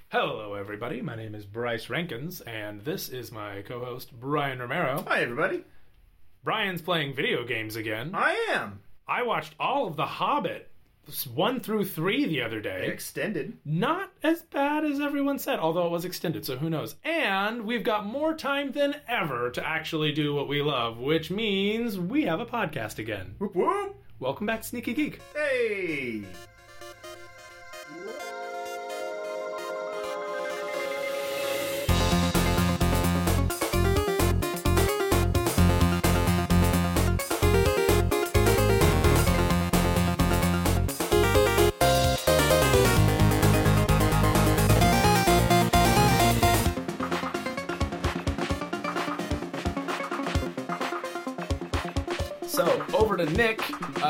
Hello, everybody. My name is Bryce Rankins, and this is my co-host, Brian Romero. Hi, everybody. Brian's playing video games again. I am. I watched all of The Hobbit, 1 through 3 the other day. Extended. Not as bad as everyone said, although it was extended, so who knows. And we've got more time than ever to actually do what we love, which means we have a podcast again. Whoop whoop. Welcome back, Sneaky Geek. Hey. So, over to Nick,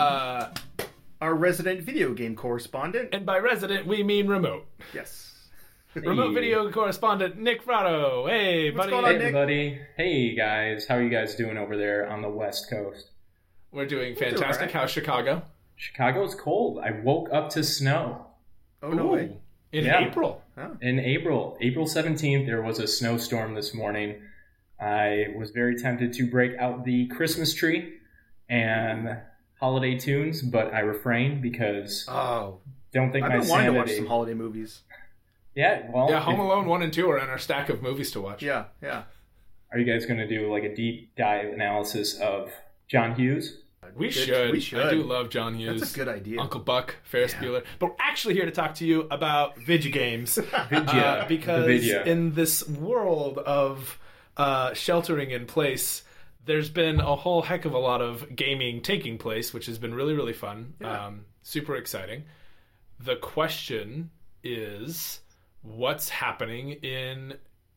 Our resident video game correspondent. and by resident, we mean remote. Yes. Remote video correspondent Nick Frado. Hey, What's buddy. going on, Hey Nick? everybody. Hey guys, how are you guys doing over there on the West Coast? We're doing doing fantastic. alright. How's Chicago? Chicago's cold. I woke up to snow. Oh, no way. In Yeah. April. Huh. In April 17th, there was a snowstorm this morning. I was very tempted to break out the Christmas tree and holiday tunes, but I refrained because Oh. don't think I've my been wanting to watch sanity... some holiday movies. Yeah, well, Yeah, Home if- Alone 1 and 2 are in our stack of movies to watch. Yeah. are you guys going to do like a deep dive analysis of John Hughes? We should. We should. I do love John Hughes. That's a good idea. Uncle Buck, Ferris Bueller. But we're actually here to talk to you about video games. Vidya. Because The Vidya. in this world of sheltering in place, there's been a whole heck of a lot of gaming taking place, which has been really, really fun. Yeah. Super exciting. The question is, what's happening in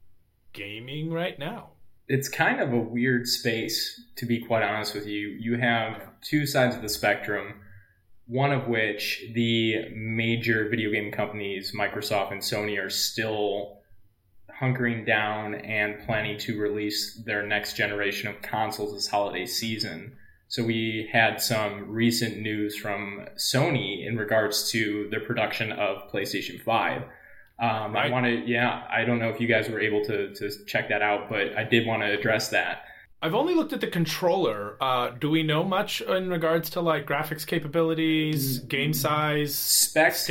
gaming right now? It's kind of a weird space, to be quite honest with you. You have two sides of the spectrum, one of which the major video game companies, Microsoft and Sony, are still hunkering down and planning to release their next generation of consoles this holiday season. So we had some recent news from Sony in regards to the production of PlayStation 5. Right. I don't know if you guys were able to check that out, but I did want to address that. I've only looked at the controller. Do we know much in regards to like graphics capabilities, game size, Specs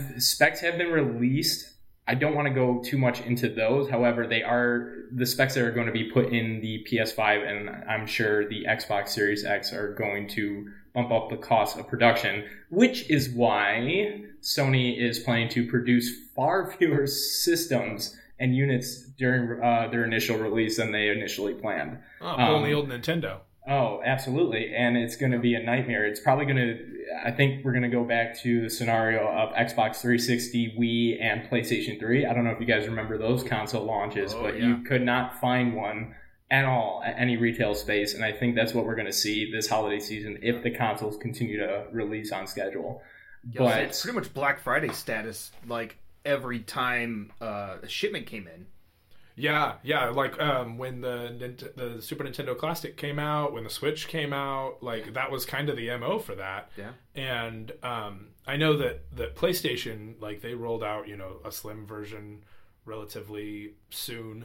have been released. I don't want to go too much into those. However, they are the specs that are going to be put in the PS5, and I'm sure the Xbox Series X are going to bump up the cost of production, which is why Sony is planning to produce far fewer systems and units during their initial release than they initially planned. Oh, pulling the old Nintendo. Oh, absolutely. And it's going to be a nightmare. It's probably going to, I think we're going to go back to the scenario of Xbox 360, Wii, and PlayStation 3. I don't know if you guys remember those console launches, but yeah. you could not find one at all at any retail space. And I think that's what we're going to see this holiday season if the consoles continue to release on schedule. Yeah, so it's pretty much Black Friday status, like every time a shipment came in. Yeah, like when the Super Nintendo Classic came out, when the Switch came out, like that was kind of the MO for that. Yeah. And I know that PlayStation, like they rolled out, a slim version relatively soon,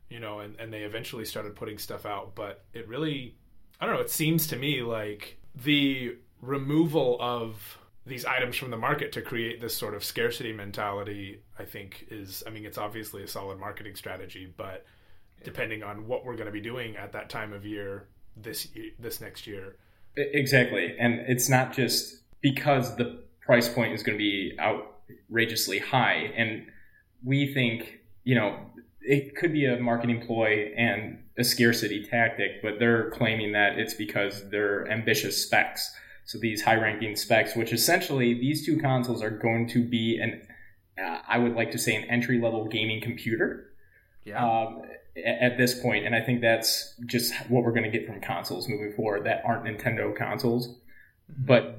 and they eventually started putting stuff out. But it really, I don't know, it seems to me like the removal of these items from the market to create this sort of scarcity mentality, I think it's obviously a solid marketing strategy, but depending on what we're going to be doing at that time of year, this next year. Exactly. And it's not just because the price point is going to be outrageously high. And we think, it could be a marketing ploy and a scarcity tactic, but they're claiming that it's because they're ambitious specs. So these high-ranking specs, which essentially these two consoles are going to be I would like to say an entry-level gaming computer. Yeah. At this point, and I think that's just what we're going to get from consoles moving forward that aren't Nintendo consoles. But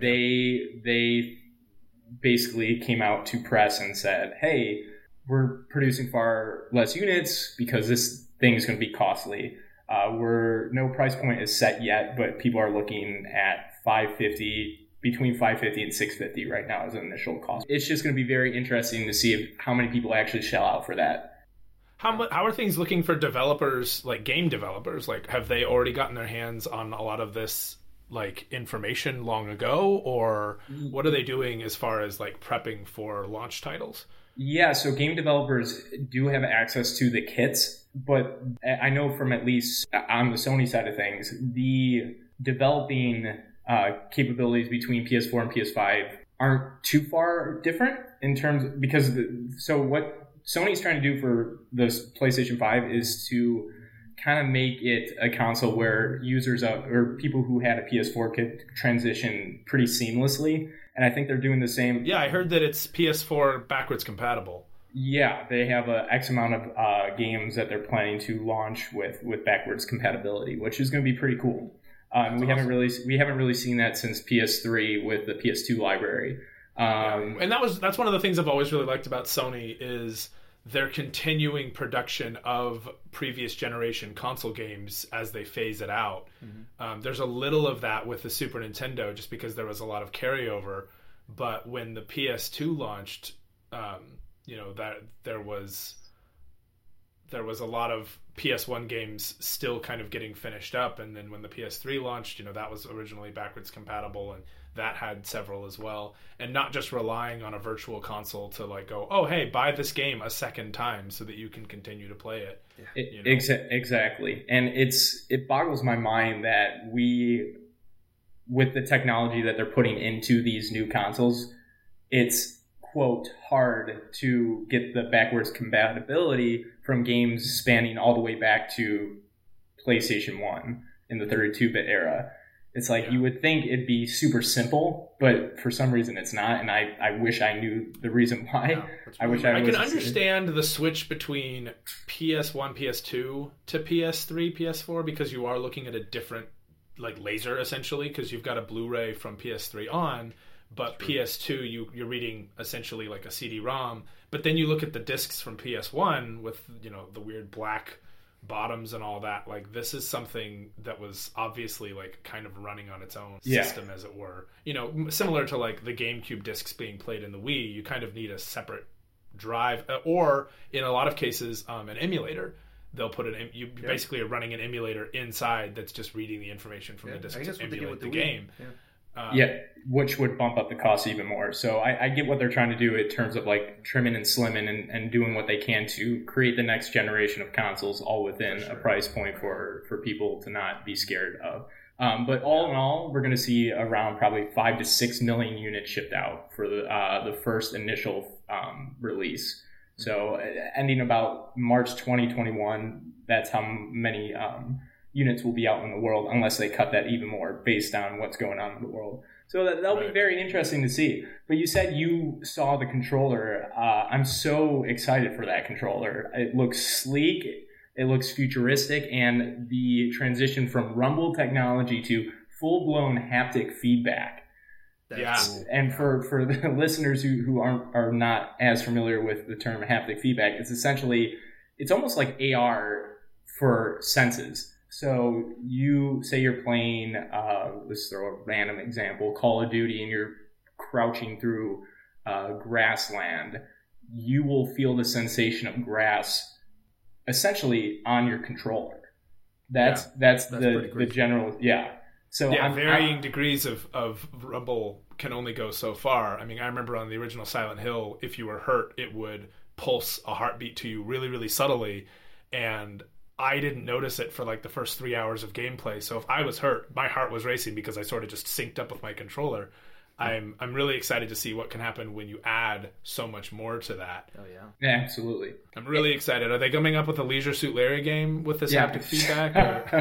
they basically came out to press and said, hey, we're producing far less units because this thing is going to be costly. No price point is set yet, but people are looking at $550 between $550 and $650 right now as an initial cost. It's just going to be very interesting to see how many people actually shell out for that. How are things looking for developers, like game developers? Like, have they already gotten their hands on a lot of this like information long ago, or what are they doing as far as like prepping for launch titles? Yeah, so game developers do have access to the kits, but I know from at least on the Sony side of things, the developing capabilities between PS4 and PS5 aren't too far different in terms so what Sony's trying to do for the PlayStation 5 is to kind of make it a console where users or people who had a PS4 could transition pretty seamlessly. And I think they're doing the same. Yeah, I heard that it's PS4 backwards compatible. Yeah, they have a X amount of games that they're planning to launch with backwards compatibility, which is going to be pretty cool. We haven't really seen that since PS3 with the PS2 library. And that's one of the things I've always really liked about Sony is their continuing production of previous generation console games as they phase it out. Mm-hmm. There's a little of that with the Super Nintendo just because there was a lot of carryover, but when the PS2 launched, that there was a lot of PS1 games still kind of getting finished up, and then when the PS3 launched, that was originally backwards compatible, and that had several as well, and not just relying on a virtual console to like go, oh hey, buy this game a second time so that you can continue to play it. Exactly, and it boggles my mind that with the technology that they're putting into these new consoles, it's quote hard to get the backwards compatibility from games spanning all the way back to PlayStation 1 in the 32-bit era. It's like you would think it'd be super simple, but for some reason it's not, and I wish I knew the reason why. Yeah, I can understand the switch between PS1, PS2 to PS3, PS4 because you are looking at a different like laser essentially because you've got a Blu-ray from PS3 on, but PS2 you're reading essentially like a CD-ROM. But then you look at the discs from PS1 with the weird black bottoms and all that. Like this is something that was obviously like kind of running on its own system, as it were. Similar to like the GameCube discs being played in the Wii. You kind of need a separate drive, or in a lot of cases, an emulator. They'll put it in. You basically are running an emulator inside that's just reading the information from the disc to emulate the game. Which would bump up the cost even more. So I get what they're trying to do in terms of like trimming and slimming and doing what they can to create the next generation of consoles all within a price point for people to not be scared of. But all in all, we're going to see around probably 5 to 6 million units shipped out for the first initial release. So ending about March 2021, that's how many units will be out in the world, unless they cut that even more based on what's going on in the world. So that'll be very interesting to see. But you said you saw the controller. I'm so excited for that controller. It looks sleek, it looks futuristic, and the transition from rumble technology to full-blown haptic feedback. And for the listeners who are not as familiar with the term haptic feedback, it's almost like AR for senses. So you say you're playing, let's throw a random example, Call of Duty, and you're crouching through grassland. You will feel the sensation of grass essentially on your controller. That's the general, So varying degrees of rumble can only go so far. I mean, I remember on the original Silent Hill, if you were hurt, it would pulse a heartbeat to you really, really subtly, and I didn't notice it for like the first 3 hours of gameplay. So if I was hurt, my heart was racing because I sort of just synced up with my controller. I'm really excited to see what can happen when you add so much more to that. Oh yeah. Yeah, absolutely. I'm really excited. Are they coming up with a Leisure Suit Larry game with this haptic feedback?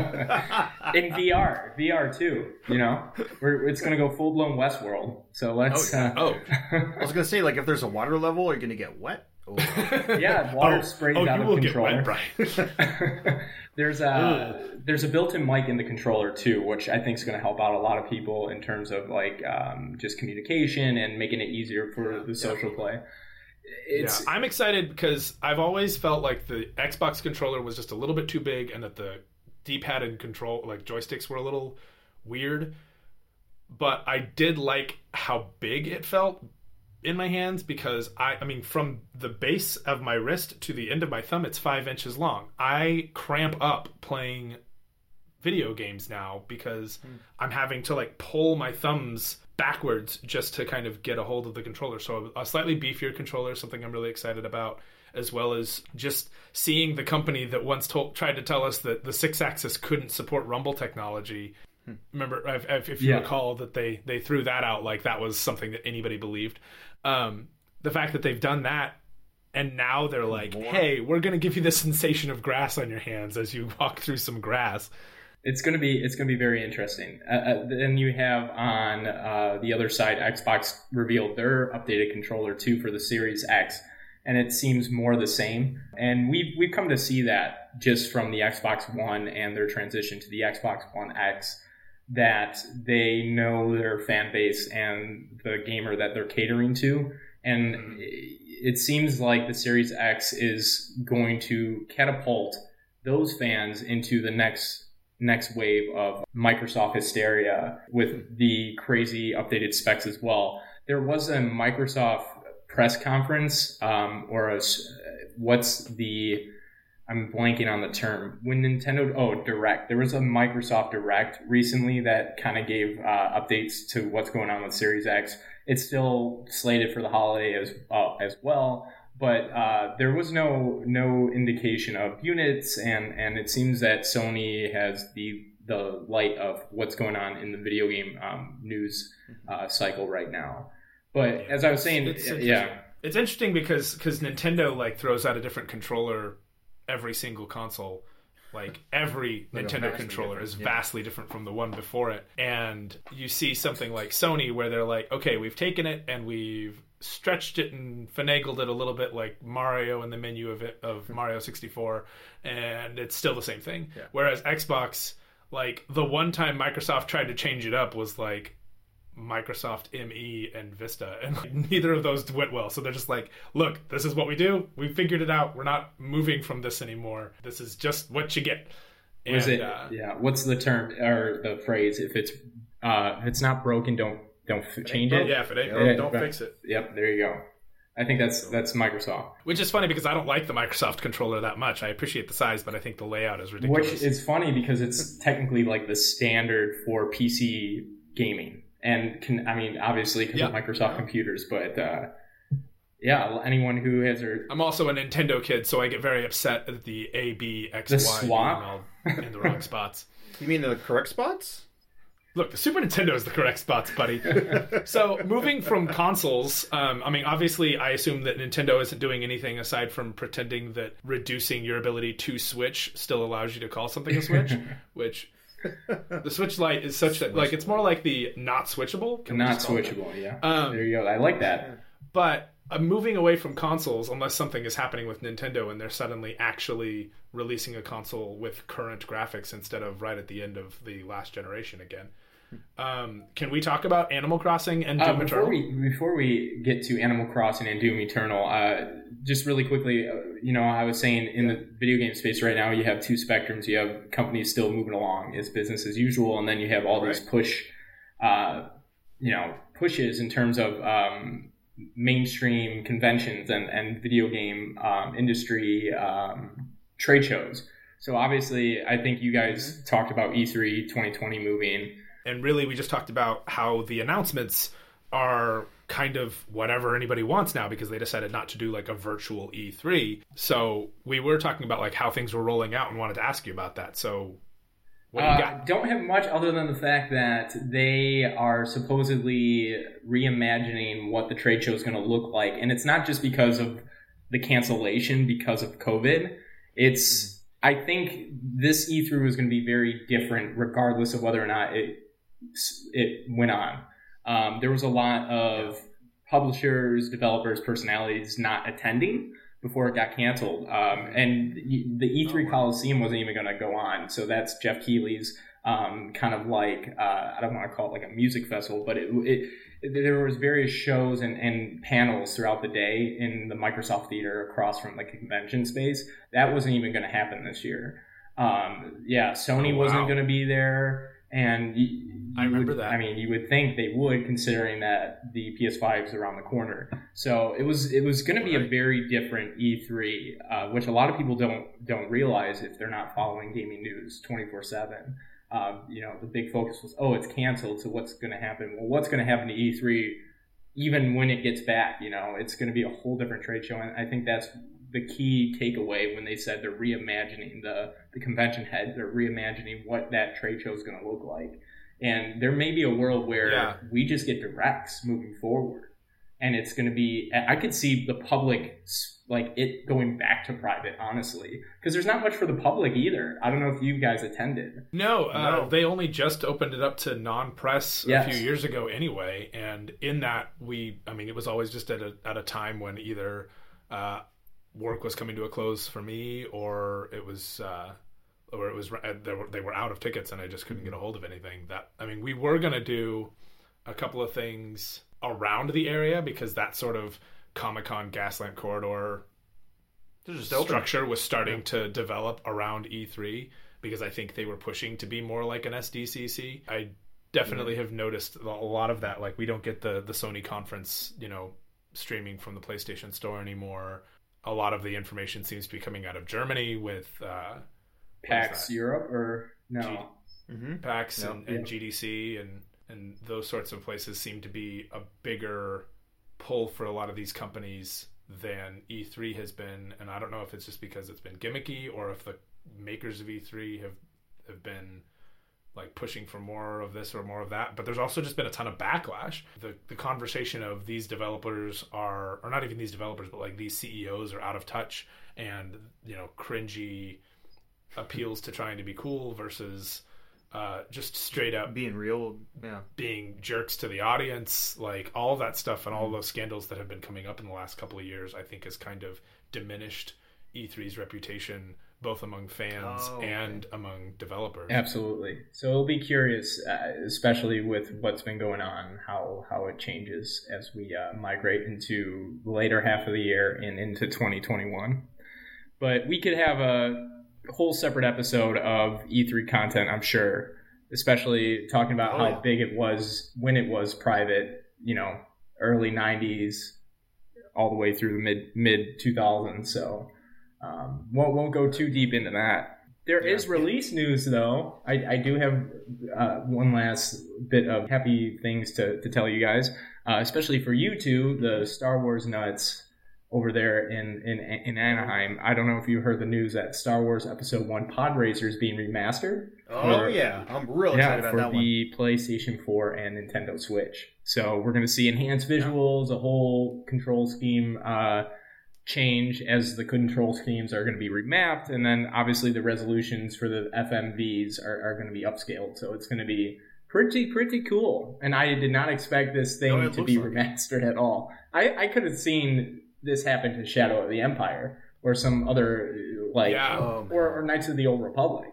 In VR too. It's going to go full blown Westworld. So let's. I was going to say, like, if there's a water level, are you going to get wet? Water sprays out of the controller. Get wet, Brian. There's a built-in mic in the controller too, which I think is going to help out a lot of people in terms of like just communication and making it easier for the social play. I'm excited because I've always felt like the Xbox controller was just a little bit too big, and that the D-pad and control like joysticks were a little weird. but I did like how big it felt in my hands, because I mean, from the base of my wrist to the end of my thumb, it's 5 inches long. I cramp up playing video games now because I'm having to like pull my thumbs backwards just to kind of get a hold of the controller. So a slightly beefier controller is something I'm really excited about, as well as just seeing the company that once tried to tell us that the 6-axis couldn't support rumble technology. Remember, if you recall, that they threw that out like that was something that anybody believed. The fact that they've done that, and now they're like, hey, we're going to give you the sensation of grass on your hands as you walk through some grass. It's gonna be very interesting. Then you have on the other side, Xbox revealed their updated controller too for the Series X, and it seems more the same. And we've come to see that just from the Xbox One and their transition to the Xbox One X, that they know their fan base and the gamer that they're catering to. And it seems like the Series X is going to catapult those fans into the next wave of Microsoft hysteria with the crazy updated specs as well. There was a Microsoft press conference, I'm blanking on the term. When Nintendo, Direct. There was a Microsoft Direct recently that kind of gave updates to what's going on with Series X. It's still slated for the holiday as well. But there was no indication of units, and it seems that Sony has the light of what's going on in the video game news cycle right now. But as I was saying, it's interesting because Nintendo like throws out a different controller every single console. Like every Nintendo controller is vastly different from the one before it. And you see something like Sony where they're like, okay, we've taken it and we've stretched it and finagled it a little bit like Mario in the menu of Mario 64, and it's still the same thing. Yeah. Whereas Xbox, like the one time Microsoft tried to change it up was like Microsoft ME and Vista, and like, neither of those went well. So they're just like, look, this is what we do. We figured it out. We're not moving from this anymore. This is just what you get. And, what's the term or the phrase? If it's not broken, don't change it. Yeah, if it ain't broke, don't fix it. Yep, there you go. I think that's Microsoft. Which is funny because I don't like the Microsoft controller that much. I appreciate the size, but I think the layout is ridiculous. Which is funny because it's technically like the standard for PC gaming. And obviously because of Microsoft computers, but anyone who has I'm also a Nintendo kid, so I get very upset at the A, B, X, Y swap in the wrong spots. You mean the correct spots? Look, the Super Nintendo is the correct spots, buddy. So moving from consoles, obviously I assume that Nintendo isn't doing anything aside from pretending that reducing your ability to switch still allows you to call something a Switch, which... The Switch Lite is such that like it's more like the not switchable. Not switchable, yeah. There you go. I like that. But moving away from consoles, unless something is happening with Nintendo and they're suddenly actually releasing a console with current graphics instead of right at the end of the last generation again. Can we talk about Animal Crossing and Doom Eternal? Before we get to Animal Crossing and Doom Eternal, just really quickly, I was saying in the video game space right now, you have two spectrums. You have companies still moving along. It's business as usual. And then you have all these pushes in terms of mainstream conventions and video game industry trade shows. So obviously, I think you guys talked about E3 2020 moving. And really, we just talked about how the announcements are kind of whatever anybody wants now because they decided not to do like a virtual E3. So we were talking about like how things were rolling out and wanted to ask you about that. So what do you got? Don't have much other than the fact that they are supposedly reimagining what the trade show is going to look like. And it's not just because of the cancellation because of COVID. It's, I think this E3 was going to be very different regardless of whether or not it went on. There was a lot of publishers, developers, personalities not attending before it got canceled. And the E3 Coliseum wasn't even going to go on. So that's Jeff Keighley's kind of like, I don't want to call it like a music festival, but there was various shows and panels throughout the day in the Microsoft Theater across from the convention space. That wasn't even going to happen this year. Sony wasn't going to be there. And I remember that. I mean, you would think they would, considering that the PS5 is around the corner. So it was going to be a very different E3, which a lot of people don't realize if they're not following gaming news 24/7. The big focus was, it's canceled. So what's going to happen? Well, what's going to happen to E3? Even when it gets back, it's going to be a whole different trade show. And I think that's the key takeaway when they said they're reimagining the convention head. They're reimagining what that trade show is going to look like. And there may be a world where we just get directs moving forward. And it's going to be, I could see the public, like it going back to private, honestly, because there's not much for the public either. I don't know if you guys attended. No, they only just opened it up to non-press a few years ago anyway. And in that, it was always just at a time when either work was coming to a close for me, or it was they were out of tickets and I just couldn't get a hold of anything. We were going to do a couple of things around the area because that sort of Comic-Con Gaslamp corridor structure was starting to develop around E3 because I think they were pushing to be more like an SDCC. I definitely have noticed a lot of that. Like we don't get the Sony conference, streaming from the PlayStation Store anymore. A lot of the information seems to be coming out of Germany with PAX Europe or no? PAX and GDC and those sorts of places seem to be a bigger pull for a lot of these companies than E3 has been. And I don't know if it's just because it's been gimmicky or if the makers of E3 have been like pushing for more of this or more of that. But there's also just been a ton of backlash. The conversation of these developers or not even these developers, but like these CEOs are out of touch and, cringy appeals to trying to be cool versus just straight up being real, being jerks to the audience, like all that stuff and all those scandals that have been coming up in the last couple of years, I think has kind of diminished E3's reputation both among fans and among developers. Absolutely. So it'll be curious, especially with what's been going on, how it changes as we migrate into the later half of the year and into 2021. But we could have a whole separate episode of E3 content, I'm sure, especially talking about how big it was when it was private, early 90s all the way through the mid 2000s. So won't go too deep into that. There is release news, though. I do have one last bit of happy things to tell you guys, especially for you two, the Star Wars nuts over there in Anaheim. I don't know if you heard the news that Star Wars Episode 1 Pod Racer is being remastered. I'm real excited about that one. For the PlayStation 4 and Nintendo Switch. So we're going to see enhanced visuals, a whole control scheme change as the control schemes are going to be remapped, and then obviously the resolutions for the FMVs are going to be upscaled. So it's going to be pretty cool. And I did not expect this thing to be remastered at all. I could have seen this happen to Shadow of the Empire or some other or Knights of the Old Republic,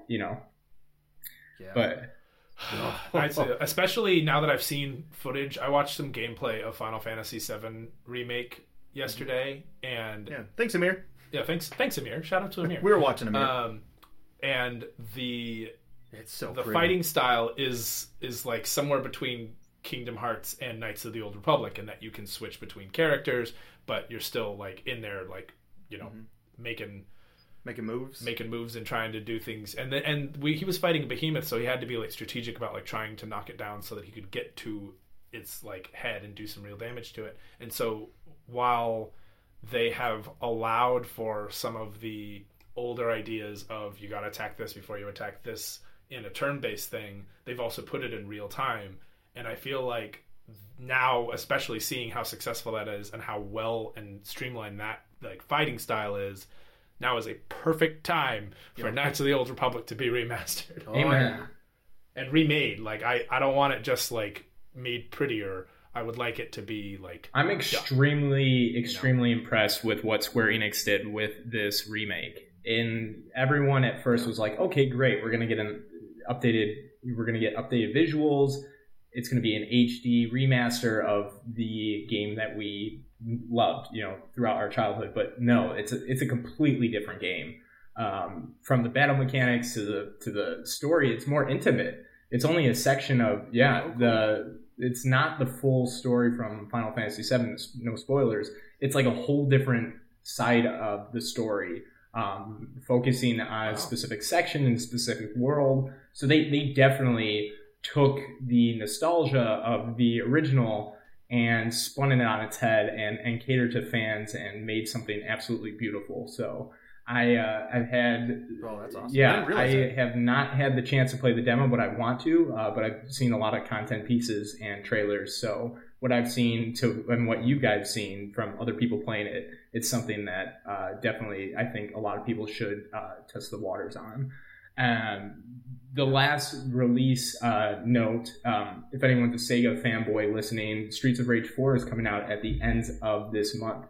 But especially now that I've seen footage, I watched some gameplay of Final Fantasy VII Remake yesterday, and thanks Amir. Thanks Amir. Shout out to Amir. We were watching Amir. And the pretty. fighting style is like somewhere between Kingdom Hearts and Knights of the Old Republic, in that you can switch between characters, but you're still like in there, like making moves and trying to do things. And he was fighting a behemoth, so he had to be like strategic about like trying to knock it down so that he could get to its like head and do some real damage to it. And so while they have allowed for some of the older ideas of you got to attack this before you attack this in a turn-based thing, they've also put it in real time. And I feel like now, especially seeing how successful that is and how well and streamlined that like fighting style is, now is a perfect time for Knights of the Old Republic to be remastered. And remade. Like I don't want it just like made prettier. I would like it to be like... I'm extremely impressed with what Square Enix did with this remake. And everyone at first was like, okay, great, we're going to get updated visuals. It's going to be an HD remaster of the game that we loved, throughout our childhood. But no, it's a completely different game. From the battle mechanics to the story, it's more intimate. It's only a section of it's not the full story from Final Fantasy VII. No spoilers. It's like a whole different side of the story, focusing on a specific section in a specific world. So they definitely took the nostalgia of the original and spun it on its head and catered to fans and made something absolutely beautiful. So I've had... Oh, that's awesome. Yeah, I have not had the chance to play the demo, but I want to. But I've seen a lot of content pieces and trailers. So what I've seen and what you guys seen from other people playing it, it's something that definitely I think a lot of people should test the waters on. The last release note, if anyone's a Sega fanboy listening, Streets of Rage 4 is coming out at the end of this month.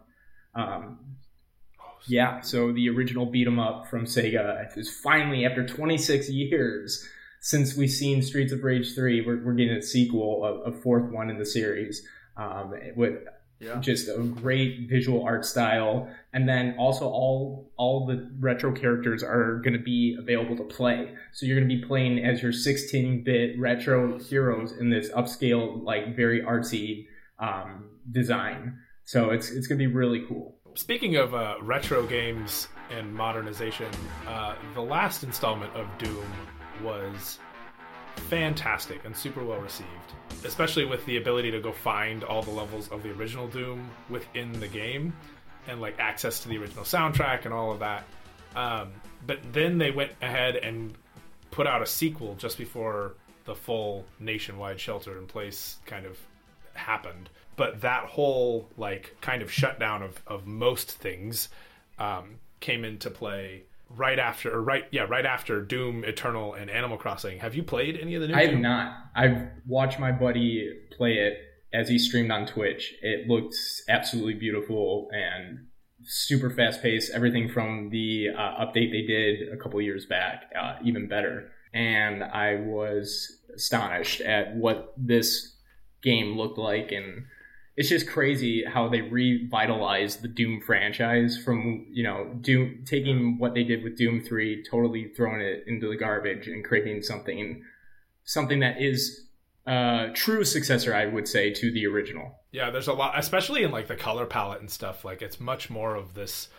Yeah, so the original beat 'em up from Sega is finally, after 26 years since we've seen Streets of Rage 3, we're getting a sequel, a fourth one in the series, with just a great visual art style. And then also all the retro characters are going to be available to play. So you're going to be playing as your 16-bit retro heroes in this upscale, like very artsy design. So it's going to be really cool. Speaking of retro games and modernization, the last installment of Doom was fantastic and super well received, especially with the ability to go find all the levels of the original Doom within the game and like access to the original soundtrack and all of that. But then they went ahead and put out a sequel just before the full nationwide shelter-in-place kind of happened. But that whole like kind of shutdown of most things came into play right after Doom Eternal and Animal Crossing. Have you played any of the new I Doom? have not. I've watched my buddy play it as he streamed on Twitch. It looked absolutely beautiful and super fast paced. Everything from the update they did a couple years back, even better. And I was astonished at what this game looked like, and it's just crazy how they revitalized the Doom franchise from, Doom, taking what they did with Doom 3, totally throwing it into the garbage and creating something that is a true successor, I would say, to the original. Yeah, there's a lot, especially in like the color palette and stuff. Like it's much more of this,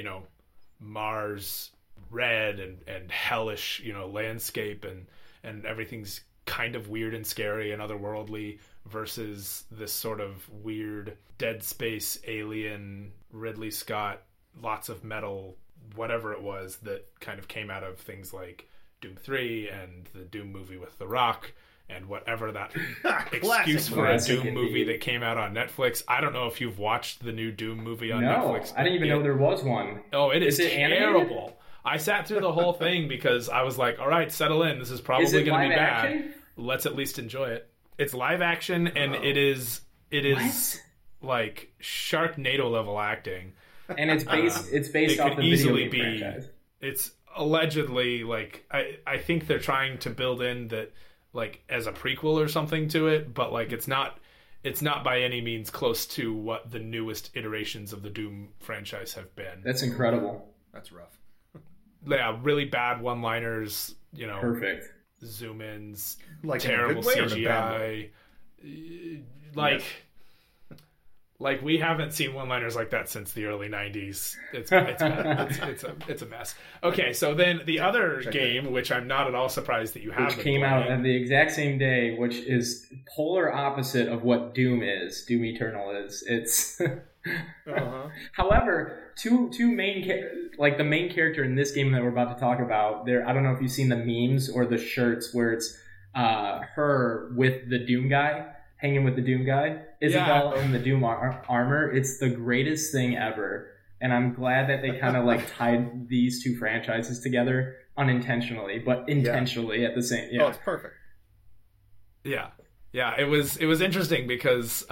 Mars red and hellish, landscape and everything's kind of weird and scary and otherworldly versus this sort of weird Dead Space alien Ridley Scott, lots of metal, whatever it was that kind of came out of things like Doom 3 and the Doom movie with The Rock and whatever that excuse for a Doom movie that came out on Netflix. I don't know if you've watched the new Doom movie on Netflix. I didn't even know there was one. Oh, it is terrible. Animated? I sat through the whole thing because I was like, all right, settle in. This is probably going to be bad. Action? Let's at least enjoy it. It's live action, and it is What? like Sharknado level acting. And it's based off the video game franchise. It's allegedly like I think they're trying to build in that like as a prequel or something to it, but like it's not by any means close to what the newest iterations of the Doom franchise have been. That's incredible. That's rough. Yeah, really bad one-liners, Perfect. zoom ins, Like terrible in a good way or in a bad CGI. Like we haven't seen one-liners like that since the early 90s. It's bad. It's a mess. Okay, so then the other game, which I'm not at all surprised that you haven't Which came out on the exact same day, which is polar opposite of what Doom is. Doom Eternal is. It's However, two main the main character in this game that we're about to talk about, I don't know if you've seen the memes or the shirts where it's her with the Doom guy, hanging with the Doom guy, Isabel in the Doom armor. It's the greatest thing ever, and I'm glad that they kind of tied these two franchises together unintentionally, but intentionally at the same. Yeah. Oh, it's perfect. Yeah, it was interesting because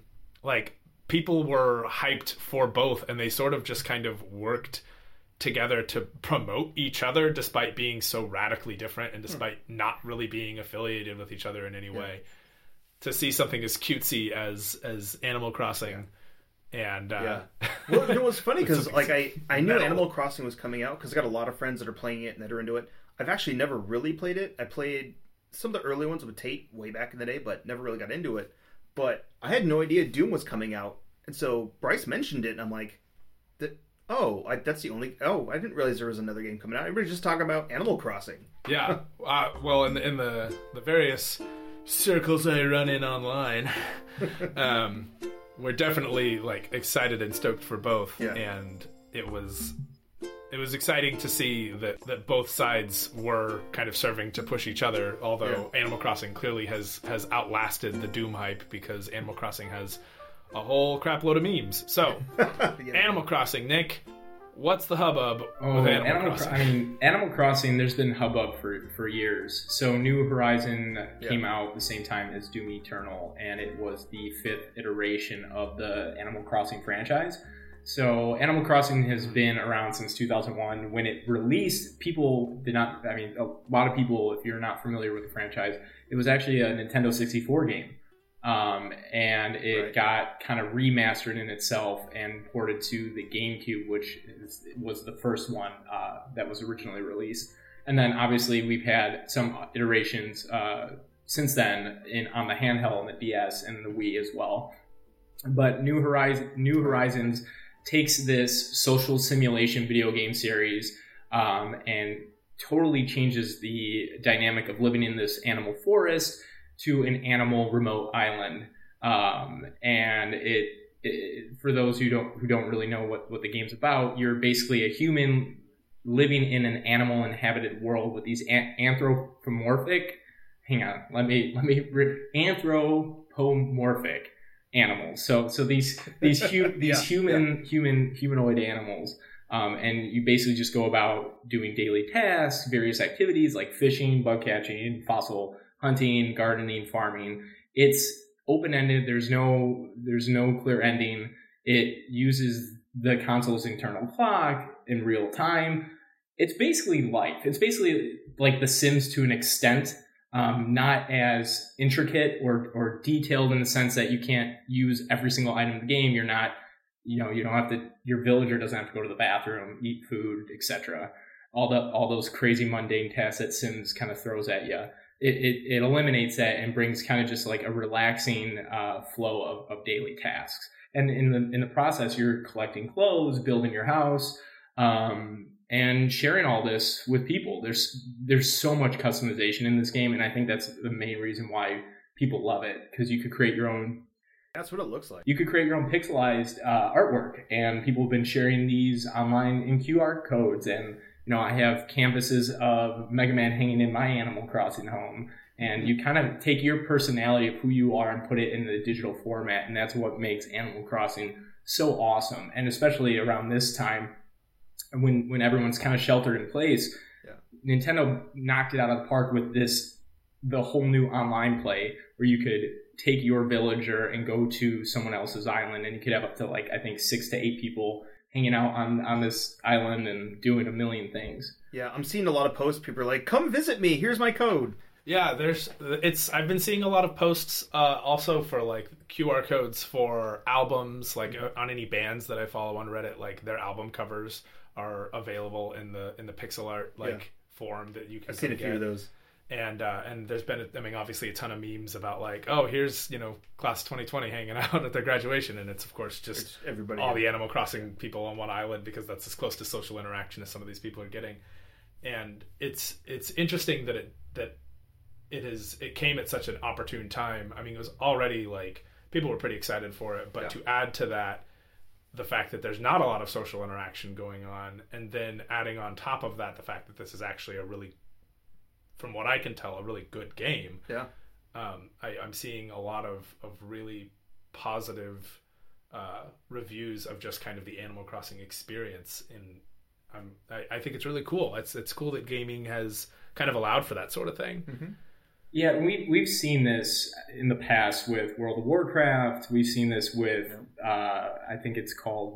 people were hyped for both, and they sort of just kind of worked together to promote each other despite being so radically different and despite not really being affiliated with each other in any way. To see something as cutesy as Animal Crossing and well, it was funny because I knew Animal Crossing was coming out because I got a lot of friends that are playing it and that are into it. I've actually never really played it. I played some of the early ones with Tate way back in the day, but never really got into it. But I had no idea Doom was coming out, and so Bryce mentioned it, and I'm like, that's the only. Oh, I didn't realize there was another game coming out. Everybody's just talking about Animal Crossing. Yeah. Well, in the various circles I run in online, we're definitely like excited and stoked for both. Yeah. And it was exciting to see that both sides were kind of serving to push each other. Although Animal Crossing clearly has outlasted the Doom hype because Animal Crossing has a whole crap load of memes. So, Animal Crossing, Nick, what's the hubbub with Animal Crossing? Animal Crossing, there's been hubbub for years. So New Horizon came out at the same time as Doom Eternal, and it was the 5th iteration of the Animal Crossing franchise. So Animal Crossing has been around since 2001. When it released, people did not, a lot of people, if you're not familiar with the franchise, it was actually a Nintendo 64 game. And it got kind of remastered in itself and ported to the GameCube, which was the first one that was originally released. And then obviously we've had some iterations since then on the handheld and the DS and the Wii as well. But New Horizons takes this social simulation video game series and totally changes the dynamic of living in this animal forest to an animal remote island. And it for those who don't really know what the game's about, you're basically a human living in an animal inhabited world with these anthropomorphic animals. So these humanoid animals. And you basically just go about doing daily tasks, various activities like fishing, bug catching, fossil hunting, gardening, farming. It's open-ended. There's no clear ending. It uses the console's internal clock in real time. It's basically life. It's basically like The Sims to an extent, not as intricate or detailed in the sense that you can't use every single item in the game. You're not, you don't have to, your villager doesn't have to go to the bathroom, eat food, etc. All those crazy mundane tasks that Sims kind of throws at you. It eliminates that and brings kind of just like a relaxing flow of daily tasks. And in the process, you're collecting clothes, building your house, and sharing all this with people. There's so much customization in this game, and I think that's the main reason why people love it, because you could create your own. That's what it looks like. You could create your own pixelized artwork, and people have been sharing these online in QR codes. And I have canvases of Mega Man hanging in my Animal Crossing home, and you kind of take your personality of who you are and put it in the digital format, and that's what makes Animal Crossing so awesome. And especially around this time, when everyone's kind of sheltered in place, Nintendo knocked it out of the park with the whole new online play where you could take your villager and go to someone else's island, and you could have up to I think 6 to 8 people hanging out on this island and doing a million things. Yeah, I'm seeing a lot of posts. People are like, "Come visit me. Here's my code." Yeah, I've been seeing a lot of posts also for QR codes for albums, on any bands that I follow on Reddit, their album covers are available in the pixel art form that you can. I've seen a few of those. And there's been, obviously a ton of memes about here's, class of 2020 hanging out at their graduation. And it's, of course, just everybody, all the Animal Crossing people on one island, because that's as close to social interaction as some of these people are getting. And it's interesting that it came at such an opportune time. It was already people were pretty excited for it, but to add to that, the fact that there's not a lot of social interaction going on, and then adding on top of that, the fact that this is actually from what I can tell, a really good game. Yeah. I'm seeing a lot of really positive reviews of just kind of the Animal Crossing experience. And I think it's really cool. It's cool that gaming has kind of allowed for that sort of thing. Mm-hmm. Yeah, we've seen this in the past with World of Warcraft. We've seen this with, I think it's called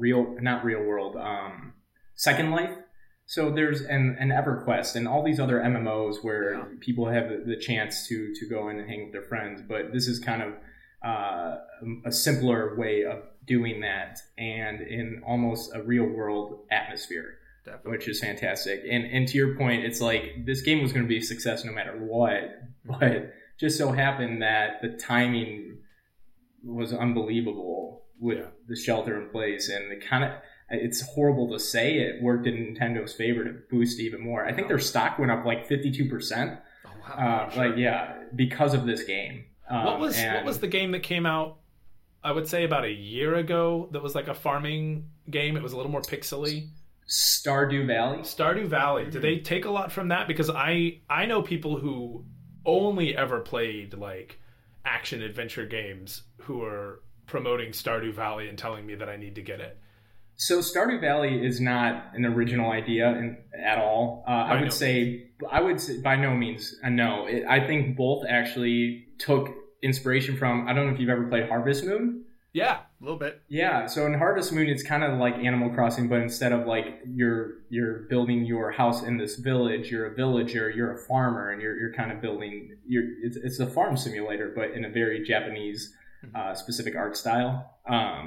Second Life. So there's an EverQuest and all these other MMOs where people have the chance to go in and hang with their friends. But this is kind of a simpler way of doing that, and in almost a real world atmosphere. Definitely. which is fantastic. And to your point, it's like this game was going to be a success no matter what, but just so happened that the timing was unbelievable with the shelter in place, and it's horrible to say it worked in Nintendo's favor to boost even more. I think their stock went up like 52%. Oh, wow. Sure. Because of this game. What was the game that came out, I would say about a year ago, that was like a farming game? It was a little more pixely. Stardew Valley? Stardew Valley. Did they take a lot from that? Because I know people who only ever played like action adventure games who are promoting Stardew Valley and telling me that I need to get it. So Stardew Valley is not an original idea at all. I would say by no means no. I think both actually took inspiration from, I don't know if you've ever played Harvest Moon. Yeah, a little bit. Yeah, so in Harvest Moon, it's kind of like Animal Crossing, but instead of like you're building your house in this village, you're a villager, you're a farmer, and you're kind of building. It's a farm simulator, but in a very Japanese specific art style.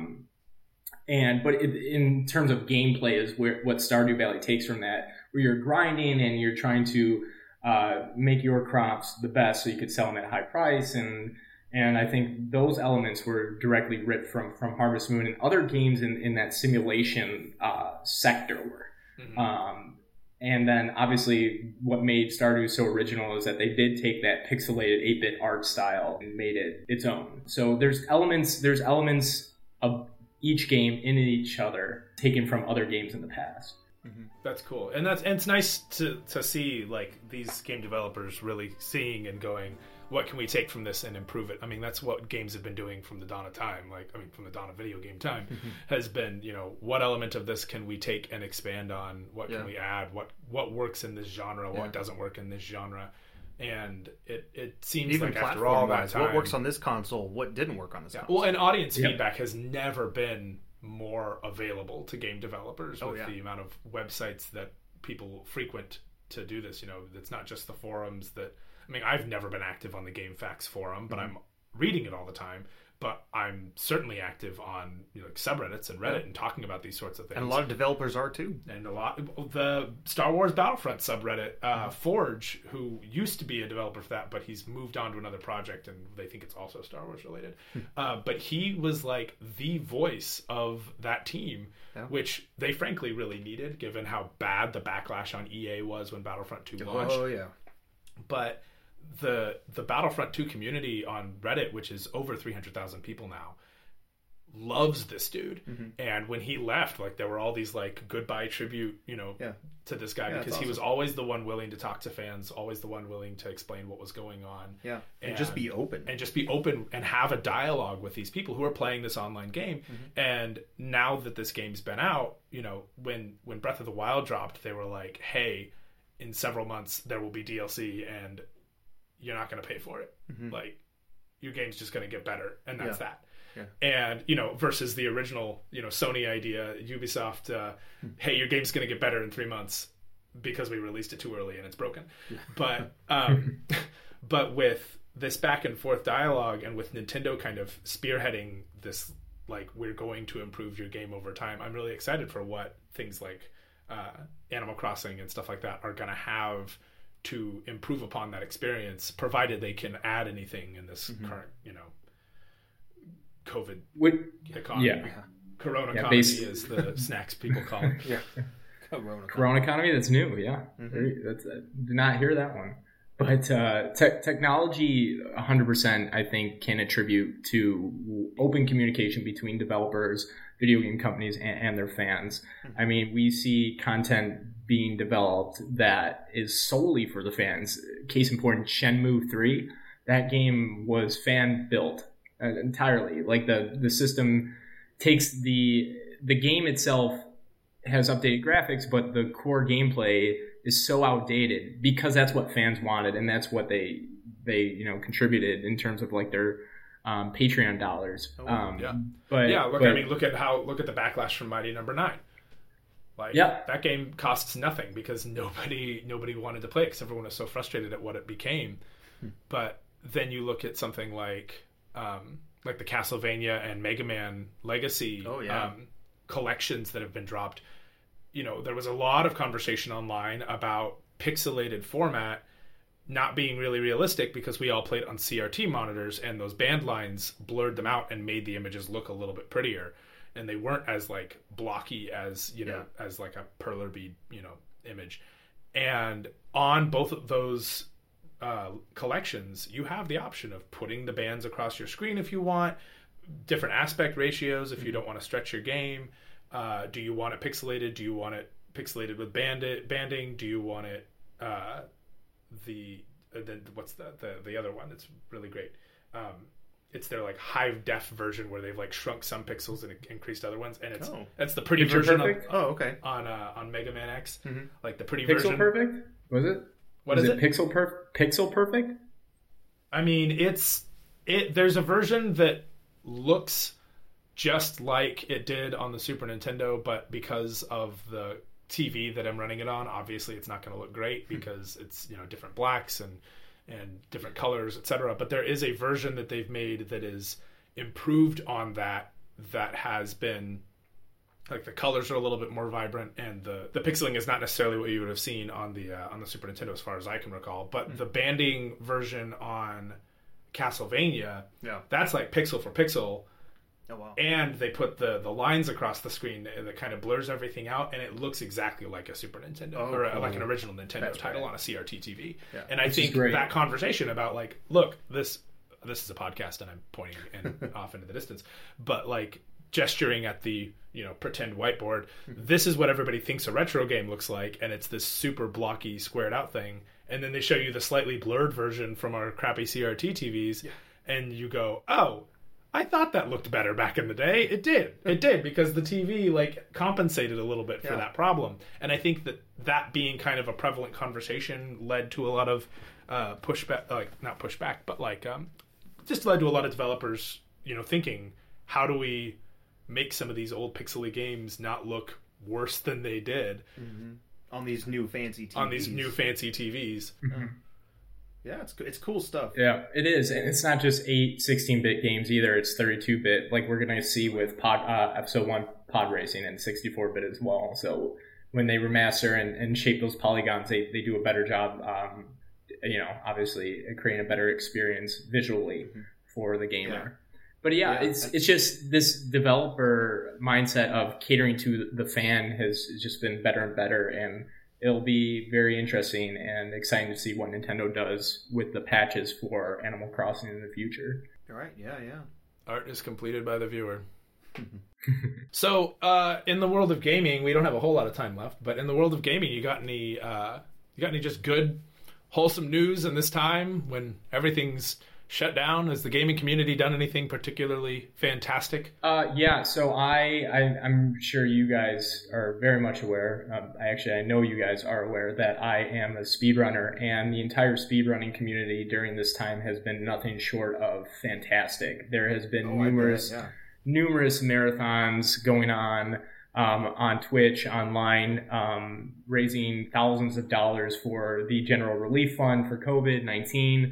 In terms of gameplay is what Stardew Valley takes from that, where you're grinding and you're trying to make your crops the best so you could sell them at a high price, and I think those elements were directly ripped from Harvest Moon and other games in that simulation sector. Mm-hmm. And then obviously what made Stardew so original is that they did take that pixelated 8-bit art style and made it its own. So there's elements of each game in each other taken from other games in the past. Mm-hmm. That's cool. And it's nice to see like these game developers really seeing and going, what can we take from this and improve it? I mean, that's what games have been doing from the dawn of time. From the dawn of video game time has been, what element of this can we take and expand on? What can we add? What works in this genre? What doesn't work in this genre? And it seems even like after all that time, what works on this console, what didn't work on this console. Well, and audience feedback has never been more available to game developers with the amount of websites that people frequent to do this. It's not just the forums that. I mean, I've never been active on the GameFAQs forum, but I'm reading it all the time. But I'm certainly active on subreddits and Reddit and talking about these sorts of things. And a lot of developers are too. And the Star Wars Battlefront subreddit, Forge, who used to be a developer for that, but he's moved on to another project, and they think it's also Star Wars related. But he was like the voice of that team, which they frankly really needed, given how bad the backlash on EA was when Battlefront 2 launched. Oh yeah. But the Battlefront 2 community on Reddit, which is over 300,000 people now, loves this dude. And when he left, like there were all these like goodbye tribute, to this guy because he was always the one willing to talk to fans, always the one willing to explain what was going on. Yeah. And just be open. And have a dialogue with these people who are playing this online game. And now that this game's been out, when Breath of the Wild dropped, they were like, hey, in several months there will be DLC and you're not going to pay for it. Like your game's just going to get better, and that's that. And versus the original Sony idea, Ubisoft, hey, your game's going to get better in 3 months because we released it too early and it's broken. But but with this back and forth dialogue, and with Nintendo kind of spearheading this, like, we're going to improve your game over time, I'm really excited for what things like Animal Crossing and stuff like that are going to have to improve upon that experience, provided they can add anything in this current, COVID economy. Corona economy is the snacks people call it. Corona economy, that's new, That's, did not hear that one. But technology, 100%, I think, can attribute to open communication between developers, video game companies, and their fans. I mean, we see content being developed that is solely for the fans. Case in point, Shenmue 3, that game was fan-built entirely. Like, the system takes the game itself has updated graphics, but the core gameplay is so outdated because that's what fans wanted, and that's what they contributed in terms of like their Patreon dollars. Look at the backlash from Mighty Number 9. Like that game costs nothing because nobody wanted to play it because everyone was so frustrated at what it became. But then you look at something like the Castlevania and Mega Man Legacy collections that have been dropped. there was a lot of conversation online about pixelated format not being really realistic because we all played on CRT monitors, and those band lines blurred them out and made the images look a little bit prettier, and they weren't as like blocky as as like a perler bead image. And on both of those collections, you have the option of putting the bands across your screen if you want, different aspect ratios if you don't want to stretch your game. Do you want it pixelated? Do you want it pixelated with banding? Do you want it what's the other one that's really great? It's their like high def version where they've like shrunk some pixels and increased other ones, and it's the pretty Picture version perfect? on Mega Man X, like the pretty Pixel version. perfect? Was it? What is it? Pixel perfect? I mean, there's a version that looks just like it did on the Super Nintendo, but because of the TV that I'm running it on, obviously it's not going to look great because it's different blacks and different colors, etc. But there is a version that they've made that is improved on that has been like the colors are a little bit more vibrant, and the pixeling is not necessarily what you would have seen on the Super Nintendo as far as I can recall. But the banding version on Castlevania, that's like pixel for pixel. Oh, wow. And they put the lines across the screen that kind of blurs everything out, and it looks exactly like a Super Nintendo like an original Nintendo title on a CRT TV. Yeah. And I think that conversation about like, look, this is a podcast, and I'm pointing off into the distance, but like gesturing at the pretend whiteboard, this is what everybody thinks a retro game looks like, and it's this super blocky squared out thing. And then they show you the slightly blurred version from our crappy CRT TVs, and you go, oh, I thought that looked better back in the day. It did because the TV like compensated a little bit for that problem. And I think that being kind of a prevalent conversation led to a lot of pushback, like not pushback, but like just led to a lot of developers, thinking, how do we make some of these old pixely games not look worse than they did on these new fancy TVs? Mm-hmm. Yeah, it's cool stuff. Yeah, it is. And it's not just 16-bit games either. It's 32-bit, like we're going to see with Episode 1 Pod Racing, and 64-bit as well. So when they remaster and shape those polygons, they do a better job, obviously creating a better experience visually for the gamer. Yeah. But it's just this developer mindset of catering to the fan has just been better and better, and it'll be very interesting and exciting to see what Nintendo does with the patches for Animal Crossing in the future. All right, yeah. Art is completed by the viewer. So, in the world of gaming, we don't have a whole lot of time left, but in the world of gaming, you got any just good, wholesome news in this time when everything's shut down? Has the gaming community done anything particularly fantastic? So I'm sure you guys are very much aware. I know you guys are aware that I am a speedrunner, and the entire speedrunning community during this time has been nothing short of fantastic. There has been numerous marathons going on Twitch, online, raising thousands of dollars for the General Relief Fund for COVID-19.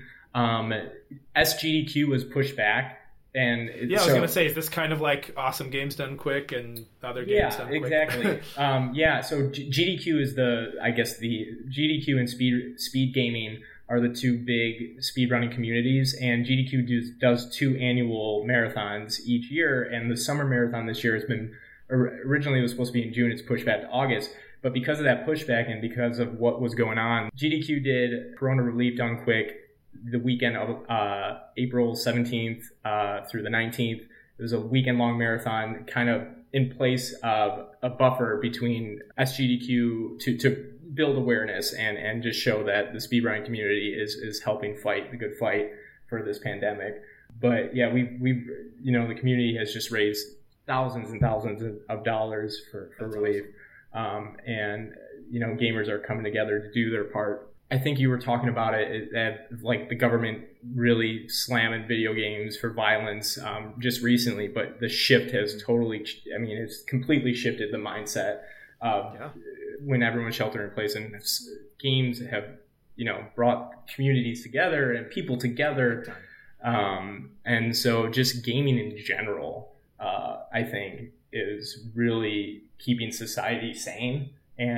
SGDQ was pushed back, and I was going to say, is this kind of like Awesome Games Done Quick and other games done quick? Exactly. So GDQ is the GDQ and speed gaming are the two big speedrunning communities, and GDQ does 2 annual marathons each year, and the summer marathon this year has been, originally it was supposed to be in June, it's pushed back to August. But because of that pushback and because of what was going on, GDQ did Corona Relief Done Quick the weekend of April 17th through the 19th. It was a weekend-long marathon, kind of in place of a buffer between SGDQ to build awareness and just show that the speedrunning community is helping fight the good fight for this pandemic. But yeah, we the community has just raised thousands and thousands of dollars for relief. Awesome. And gamers are coming together to do their part. I think you were talking about it, that like the government really slamming video games for violence just recently, but the shift has it's completely shifted the mindset when everyone's sheltering in place, and games have, brought communities together and people together. And so just gaming in general, I think is really keeping society sane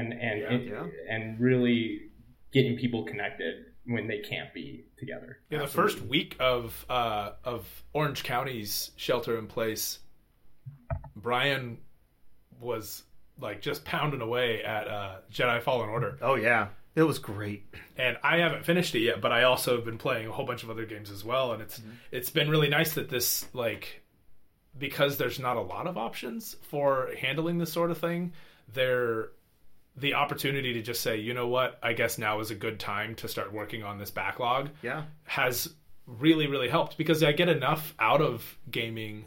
and really getting people connected when they can't be together. Yeah, the first week of Orange County's shelter in place, Brian was like just pounding away at Jedi Fallen Order. Oh yeah, it was great. And I haven't finished it yet, but I also have been playing a whole bunch of other games as well. And it's been really nice that this, like, because there's not a lot of options for handling this sort of thing, the opportunity to just say, you know what, I guess now is a good time to start working on this backlog has really, really helped, because I get enough out of gaming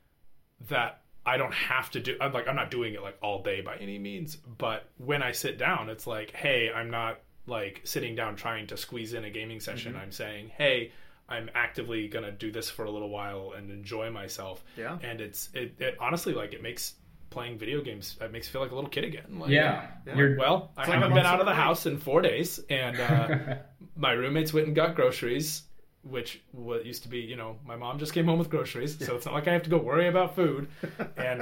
that I don't have to do. I'm not doing it like all day by any means, but when I sit down, it's like, hey, I'm not like sitting down trying to squeeze in a gaming session. I'm saying, hey, I'm actively going to do this for a little while and enjoy myself. Yeah. And it honestly, like, it makes playing video games, it makes me feel like a little kid again. Like, I haven't been out of the house in 4 days, and my roommates went and got groceries, which used to be, you know, my mom just came home with groceries, so it's not like I have to go worry about food. And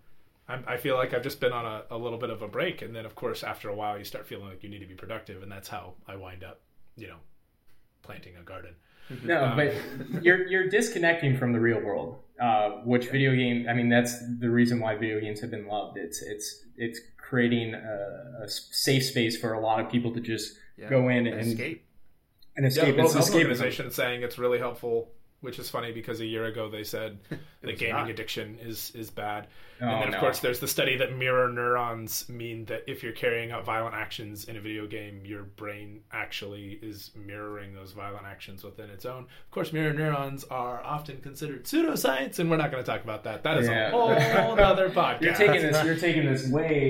I feel like I've just been on a little bit of a break, and then of course after a while you start feeling like you need to be productive, and that's how I wind up, you know, planting a garden. No, but you're disconnecting from the real world, which video game. I mean, that's the reason why video games have been loved. It's creating a safe space for a lot of people to just go in and escape. And escape. It's an organization saying it's really helpful, which is funny because a year ago they said that gaming addiction is bad. And then, of course, there's the study that mirror neurons mean that if you're carrying out violent actions in a video game, your brain actually is mirroring those violent actions within its own. Of course, mirror neurons are often considered pseudoscience, and we're not going to talk about that. That is a whole other podcast. You're taking this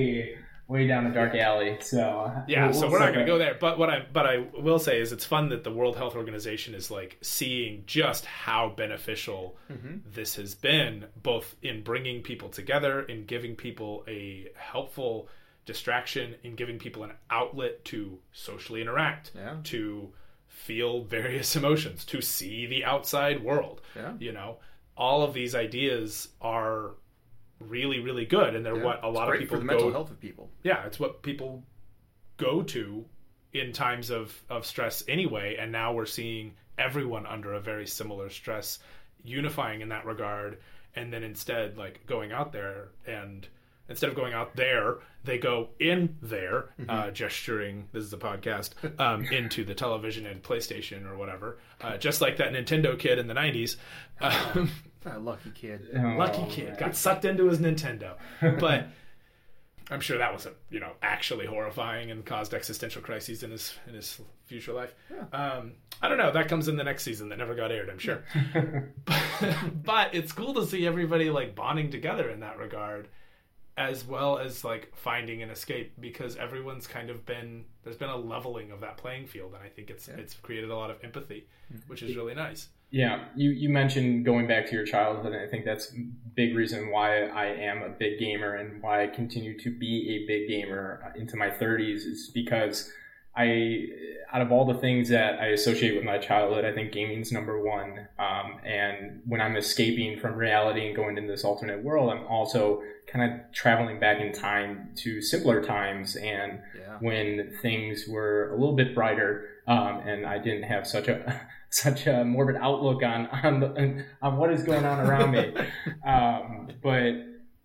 way down the dark alley. So so we're not going to go there. But what I will say is it's fun that the World Health Organization is like seeing just how beneficial this has been, both in bringing people together, in giving people a helpful distraction, in giving people an outlet to socially interact, to feel various emotions, to see the outside world. You know, all of these ideas are really, really good, and they're what a lot of people for the mental health of people. Yeah, it's what people go to in times of stress anyway, and now we're seeing everyone under a very similar stress, unifying in that regard, and then instead, like, going out there, and instead of going out there, they go in there, gesturing, this is a podcast, into the television and PlayStation or whatever, just like that Nintendo kid in the 90s. Lucky kid. Lucky kid. Got sucked into his Nintendo. But I'm sure that was, actually horrifying and caused existential crises in his future life. I don't know. That comes in the next season that never got aired, I'm sure. But it's cool to see everybody, like, bonding together in that regard, as well as, like, finding an escape, because everyone's kind of there's been a leveling of that playing field, and I think it's created a lot of empathy, which is really nice. Yeah, you mentioned going back to your childhood, and I think that's a big reason why I am a big gamer and why I continue to be a big gamer into my 30s, is because out of all the things that I associate with my childhood, I think gaming's number one. And when I'm escaping from reality and going into this alternate world, I'm also kind of traveling back in time to simpler times, and when things were a little bit brighter, and I didn't have such a morbid outlook on what is going on around me. But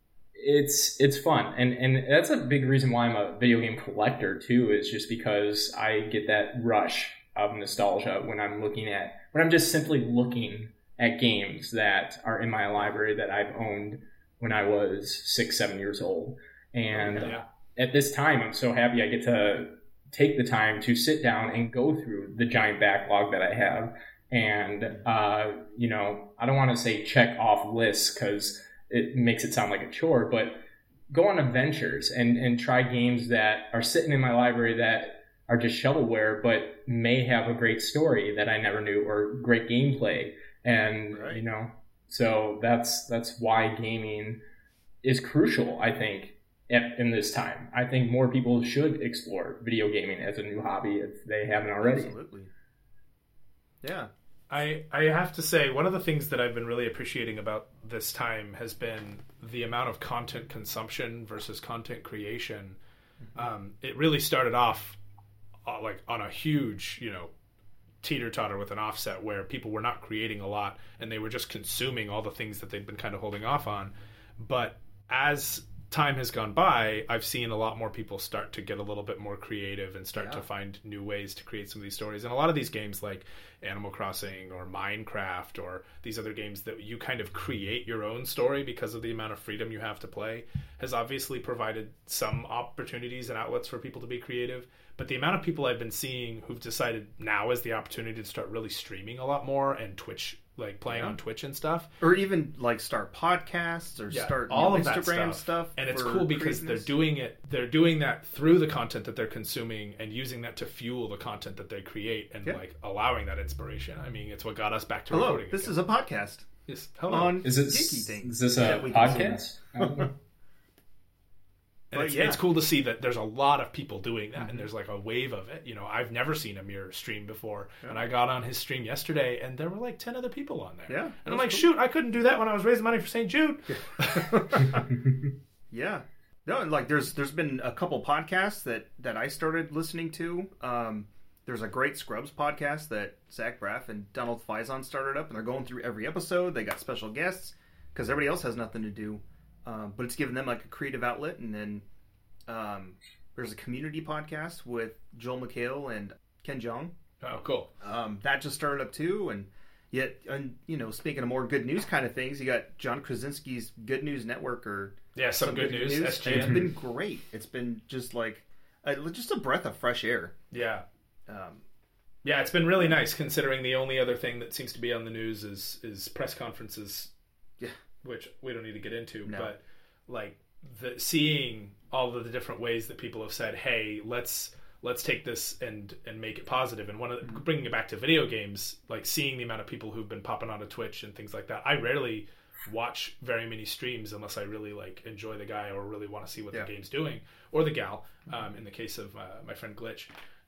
it's fun, and that's a big reason why I'm a video game collector too, is just because I get that rush of nostalgia when I'm just simply looking at games that are in my library that I've owned when I was 6-7 years old. And at this time, I'm so happy I get to take the time to sit down and go through the giant backlog that I have. And, I don't want to say check off lists because it makes it sound like a chore, but go on adventures and try games that are sitting in my library that are just shovelware, but may have a great story that I never knew, or great gameplay. And, so that's why gaming is crucial, I think, in this time. I think more people should explore video gaming as a new hobby if they haven't already. Absolutely. Yeah. I have to say, one of the things that I've been really appreciating about this time has been the amount of content consumption versus content creation. It really started off like on a huge, teeter-totter with an offset where people were not creating a lot and they were just consuming all the things that they'd been kind of holding off on. But as time has gone by, I've seen a lot more people start to get a little bit more creative and start to find new ways to create some of these stories. And a lot of these games like Animal Crossing or Minecraft or these other games that you kind of create your own story because of the amount of freedom you have to play has obviously provided some opportunities and outlets for people to be creative. But the amount of people I've been seeing who've decided now is the opportunity to start really streaming a lot more and Twitch, like playing on Twitch and stuff, or even like start podcasts or start all of Instagram that stuff. And it's cool because they're doing that through the content that they're consuming and using that to fuel the content that they create and like allowing that inspiration. I mean, it's what got us back to recording. This is a podcast. Yes, hello. On is this a podcast? And it's cool to see that there's a lot of people doing that, and there's like a wave of it. I've never seen Amir stream before, and I got on his stream yesterday, and there were like 10 other people on there. Yeah, and I'm like, shoot, I couldn't do that when I was raising money for St. Jude. Yeah, no, like there's been a couple podcasts that I started listening to. There's a great Scrubs podcast that Zach Braff and Donald Faison started up, and they're going through every episode. They got special guests because everybody else has nothing to do. But it's given them like a creative outlet. And then there's a community podcast with Joel McHale and Ken Jeong. Oh, cool. That just started up too. And yet, speaking of more good news kind of things, you got John Krasinski's Good News Network or some good news. It's been great. It's been just like just a breath of fresh air. Yeah. It's been really nice considering the only other thing that seems to be on the news is press conferences. Yeah. Which we don't need to get into, but like seeing all of the different ways that people have said, "Hey, let's take this and make it positive." And one of bringing it back to video games, like seeing the amount of people who've been popping onto Twitch and things like that. I rarely watch very many streams unless I really like enjoy the guy or really want to see what the game's doing or the gal. In the case of my friend Glitch,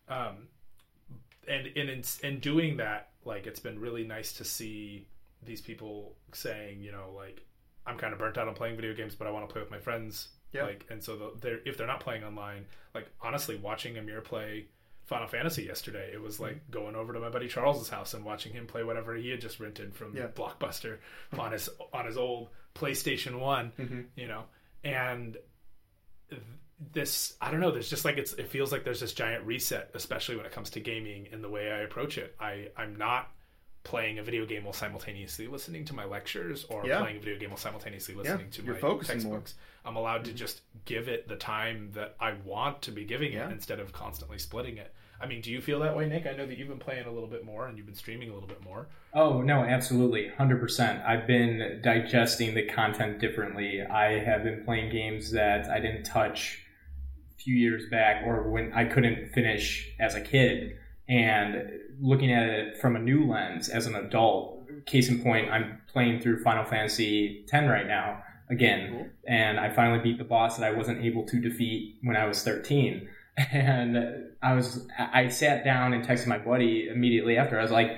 and in doing that, like it's been really nice to see these people saying, like, I'm kind of burnt out on playing video games, but I want to play with my friends. Yeah. Like, and so if they're not playing online, like honestly, watching Amir play Final Fantasy yesterday, it was like going over to my buddy Charles's house and watching him play whatever he had just rented from Blockbuster on his old PlayStation 1, and this, I don't know, there's just like, it feels like there's this giant reset, especially when it comes to gaming and the way I approach it. I'm not playing a video game while simultaneously listening to my lectures or playing a video game while simultaneously listening to my textbooks. I'm allowed to just give it the time that I want to be giving it instead of constantly splitting it. I mean, do you feel that way, Nick? I know that you've been playing a little bit more and you've been streaming a little bit more. Oh, no, absolutely. 100%. I've been digesting the content differently. I have been playing games that I didn't touch a few years back or when I couldn't finish as a kid. And looking at it from a new lens as an adult, case in point, I'm playing through Final Fantasy X right now again, and I finally beat the boss that I wasn't able to defeat when I was 13. And I sat down and texted my buddy immediately after. I was like,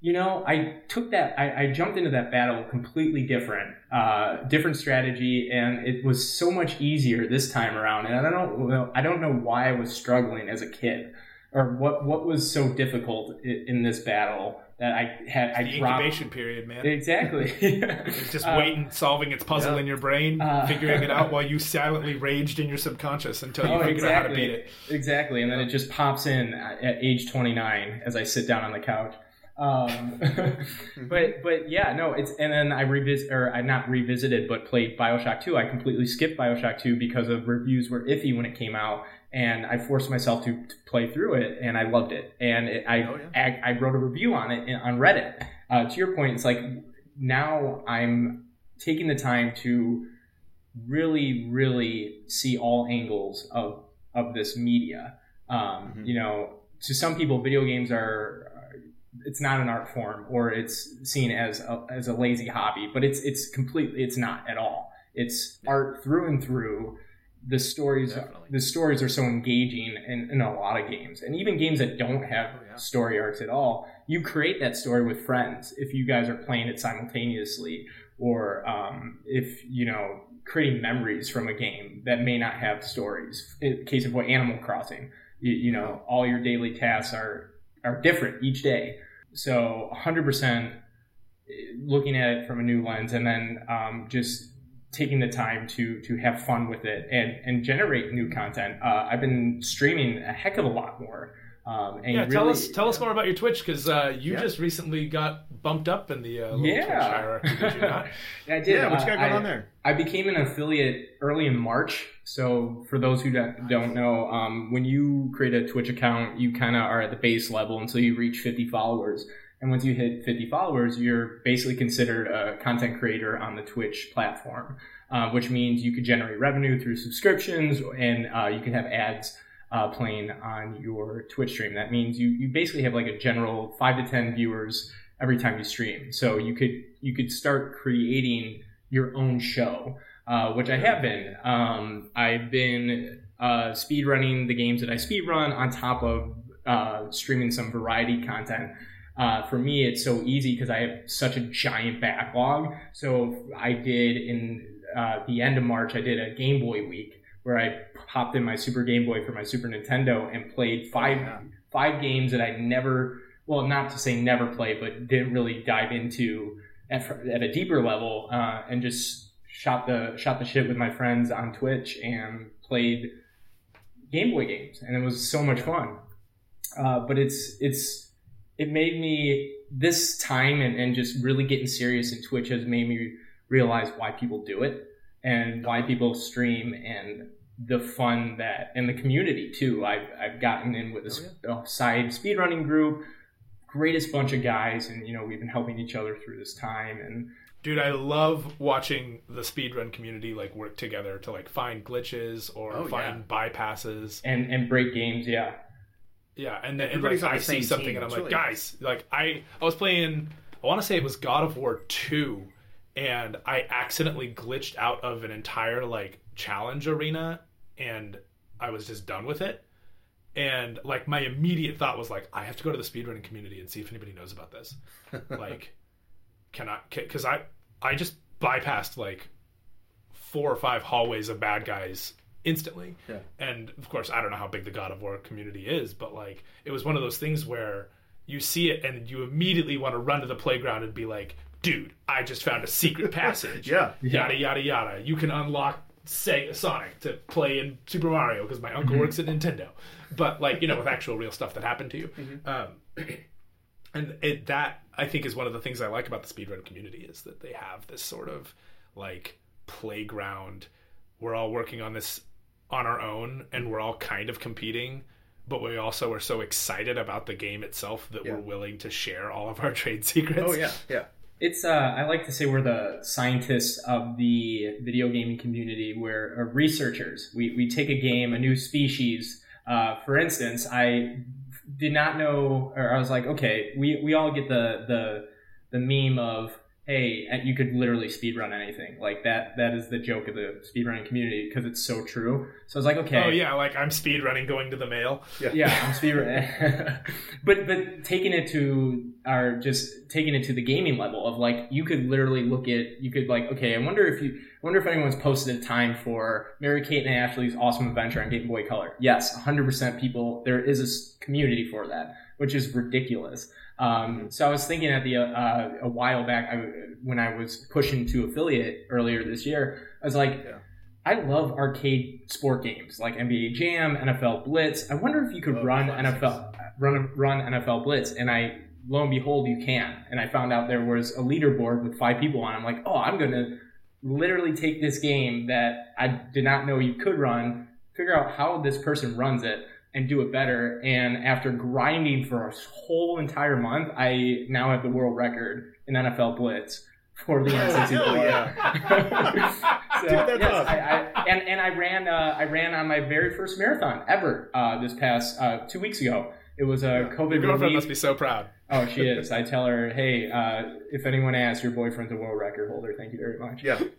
I jumped into that battle completely different strategy, and it was so much easier this time around. And I don't know why I was struggling as a kid. Or what was so difficult in this battle that I had? The incubation period, man. Exactly. It's just waiting, solving its puzzle in your brain, figuring it out while you silently raged in your subconscious until you figured out how to beat it. Exactly, and then it just pops in at age 29 as I sit down on the couch. But yeah, no, and then I not revisited, but played BioShock 2. I completely skipped BioShock 2 because of reviews were iffy when it came out. And I forced myself to play through it, and I loved it. And I wrote a review on it on Reddit. To your point, it's like now I'm taking the time to really, really see all angles of this media. To some people, video games it's not an art form, or it's seen as a lazy hobby. But it's completely, it's not at all. It's art through and through. the stories are so engaging in a lot of games, and even games that don't have story arcs at all. You create that story with friends if you guys are playing it simultaneously, or if creating memories from a game that may not have stories. In the case of Animal Crossing, all your daily tasks are different each day. So 100% looking at it from a new lens, and then just taking the time to have fun with it and generate new content. I've been streaming a heck of a lot more. Tell us more about your Twitch, because you just recently got bumped up in the Twitch hierarchy, did you not? I did. Yeah, what you got going on there? I became an affiliate early in March. So for those who don't know, when you create a Twitch account, you kind of are at the base level until you reach 50 followers. And once you hit 50 followers, you're basically considered a content creator on the Twitch platform, which means you could generate revenue through subscriptions, and you can have ads playing on your Twitch stream. That means you basically have like a general 5 to 10 viewers every time you stream. So you could start creating your own show, which I have been. I've been speedrunning the games that I speedrun on top of streaming some variety content. For me, it's so easy because I have such a giant backlog. So I did in the end of March, I did a Game Boy week where I popped in my Super Game Boy for my Super Nintendo and played five games that I never, well, not to say never played, but didn't really dive into at a deeper level, and just shot the shit with my friends on Twitch and played Game Boy games, and it was so much fun. But it made me, this time and just really getting serious in Twitch has made me realize why people do it and why people stream, and the fun that, and the community too. I've gotten in with a side speedrunning group, greatest bunch of guys, and we've been helping each other through this time. And dude, I love watching the speedrun community like work together to like find glitches or find bypasses and break games. Yeah, and then like, I see something and I'm like, guys, like I was playing, I want to say it was God of War 2, and I accidentally glitched out of an entire like challenge arena, and I was just done with it. And like my immediate thought was like, I have to go to the speedrunning community and see if anybody knows about this. Like, because I just bypassed like 4 or 5 hallways of bad guys instantly. Yeah. And of course, I don't know how big the God of War community is, but like it was one of those things where you see it and you immediately want to run to the playground and be like, dude, I just found a secret passage. Yada, yada, yada. You can unlock Sonic to play in Super Mario because my uncle works at Nintendo. But like, with actual real stuff that happened to you. And that, I think, is one of the things I like about the speedrun community, is that they have this sort of like playground. We're all working on this on our own, and we're all kind of competing, but we also are so excited about the game itself that we're willing to share all of our trade secrets. Oh yeah. It's I like to say we're the scientists of the video gaming community. We're researchers. We take a game, a new species. For instance, I did not know, or I was like, okay, we all get the meme of, hey, you could literally speedrun anything. Like that is the joke of the speedrunning community because it's so true. So I was like, okay. Oh yeah, like I'm speedrunning going to the mail. Yeah, I'm speedrunning. but taking it to the gaming level of like, you could literally okay, I wonder if anyone's posted a time for Mary-Kate and Ashley's Awesome Adventure on Game Boy Color. Yes, 100% people, there is a community for that, which is ridiculous. So I was thinking at a while back, when I was pushing to affiliate earlier this year, I was like, I love arcade sport games like NBA Jam, NFL Blitz. I wonder if you could run NFL Blitz, and lo and behold, you can. And I found out there was a leaderboard with 5 people on it. I'm like, I'm going to literally take this game that I did not know you could run, figure out how this person runs it, and do it better. And after grinding for a whole entire month, I now have the world record in NFL Blitz for the N64. Dude, that's awesome. I ran on my very first marathon ever this past 2 weeks ago. It was a COVID Your girlfriend relief. must be so proud. Oh, she is. I tell her, hey, if anyone asks, your boyfriend's a world record holder. Thank you very much. Yeah.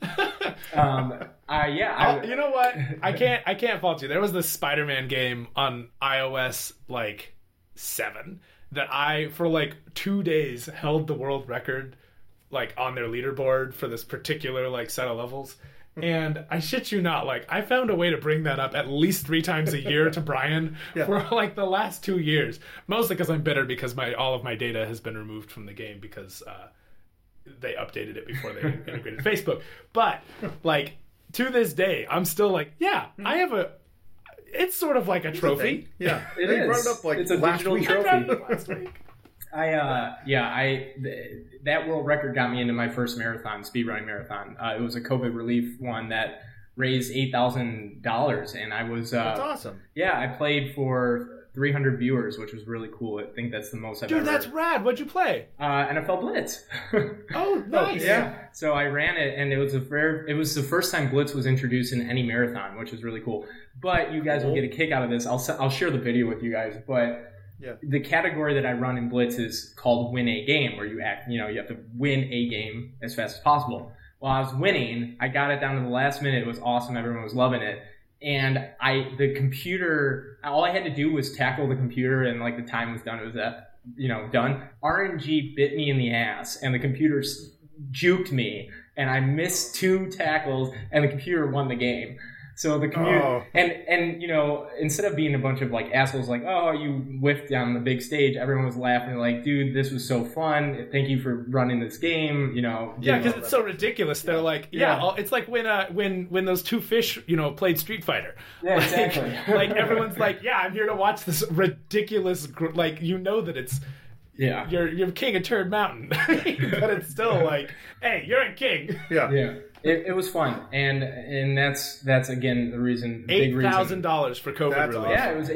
You know what? I can't fault you. There was this Spider-Man game on iOS 7 that I for 2 days held the world record on their leaderboard for this particular set of levels. And I shit you not, I found a way to bring that up at least 3 times a year to Brian for the last 2 years. Mostly because I'm bitter because all of my data has been removed from the game because they updated it before they integrated Facebook. But to this day, I'm still I have a. It's sort of like a trophy. Yeah, it is. is. Brought it up it's a last digital week. trophy. I brought it up last week. That world record got me into my first marathon, speedrunning marathon. It was a COVID relief one that raised $8,000, and I was. That's awesome. Yeah, I played for 300 viewers, which was really cool. I think that's the most I've ever. Dude, that's rad. What'd you play? NFL Blitz. Oh, nice. Yeah. So I ran it, and it was the first time Blitz was introduced in any marathon, which was really cool. But you guys will get a kick out of this. I'll share the video with you guys, but. Yeah. The category that I run in Blitz is called win a game, where you have to win a game as fast as possible. While I was winning, I got it down to the last minute. It was awesome. Everyone was loving it. And the computer, all I had to do was tackle the computer, and the time was done. It was done. RNG bit me in the ass, and the computer juked me, and I missed 2 tackles, and the computer won the game. So the computer, and instead of being a bunch of assholes oh, you whiffed down the big stage, everyone was laughing dude, this was so fun. Thank you for running this game. Yeah, because it's so ridiculous. They're it's like when those 2 fish played Street Fighter. Yeah, exactly. Everyone's I'm here to watch this ridiculous that it's. Yeah, you're king of Turd Mountain, but it's still hey, you're a king. Yeah. It was fun, and that's again the reason. $8,000 for COVID relief. Yeah, it was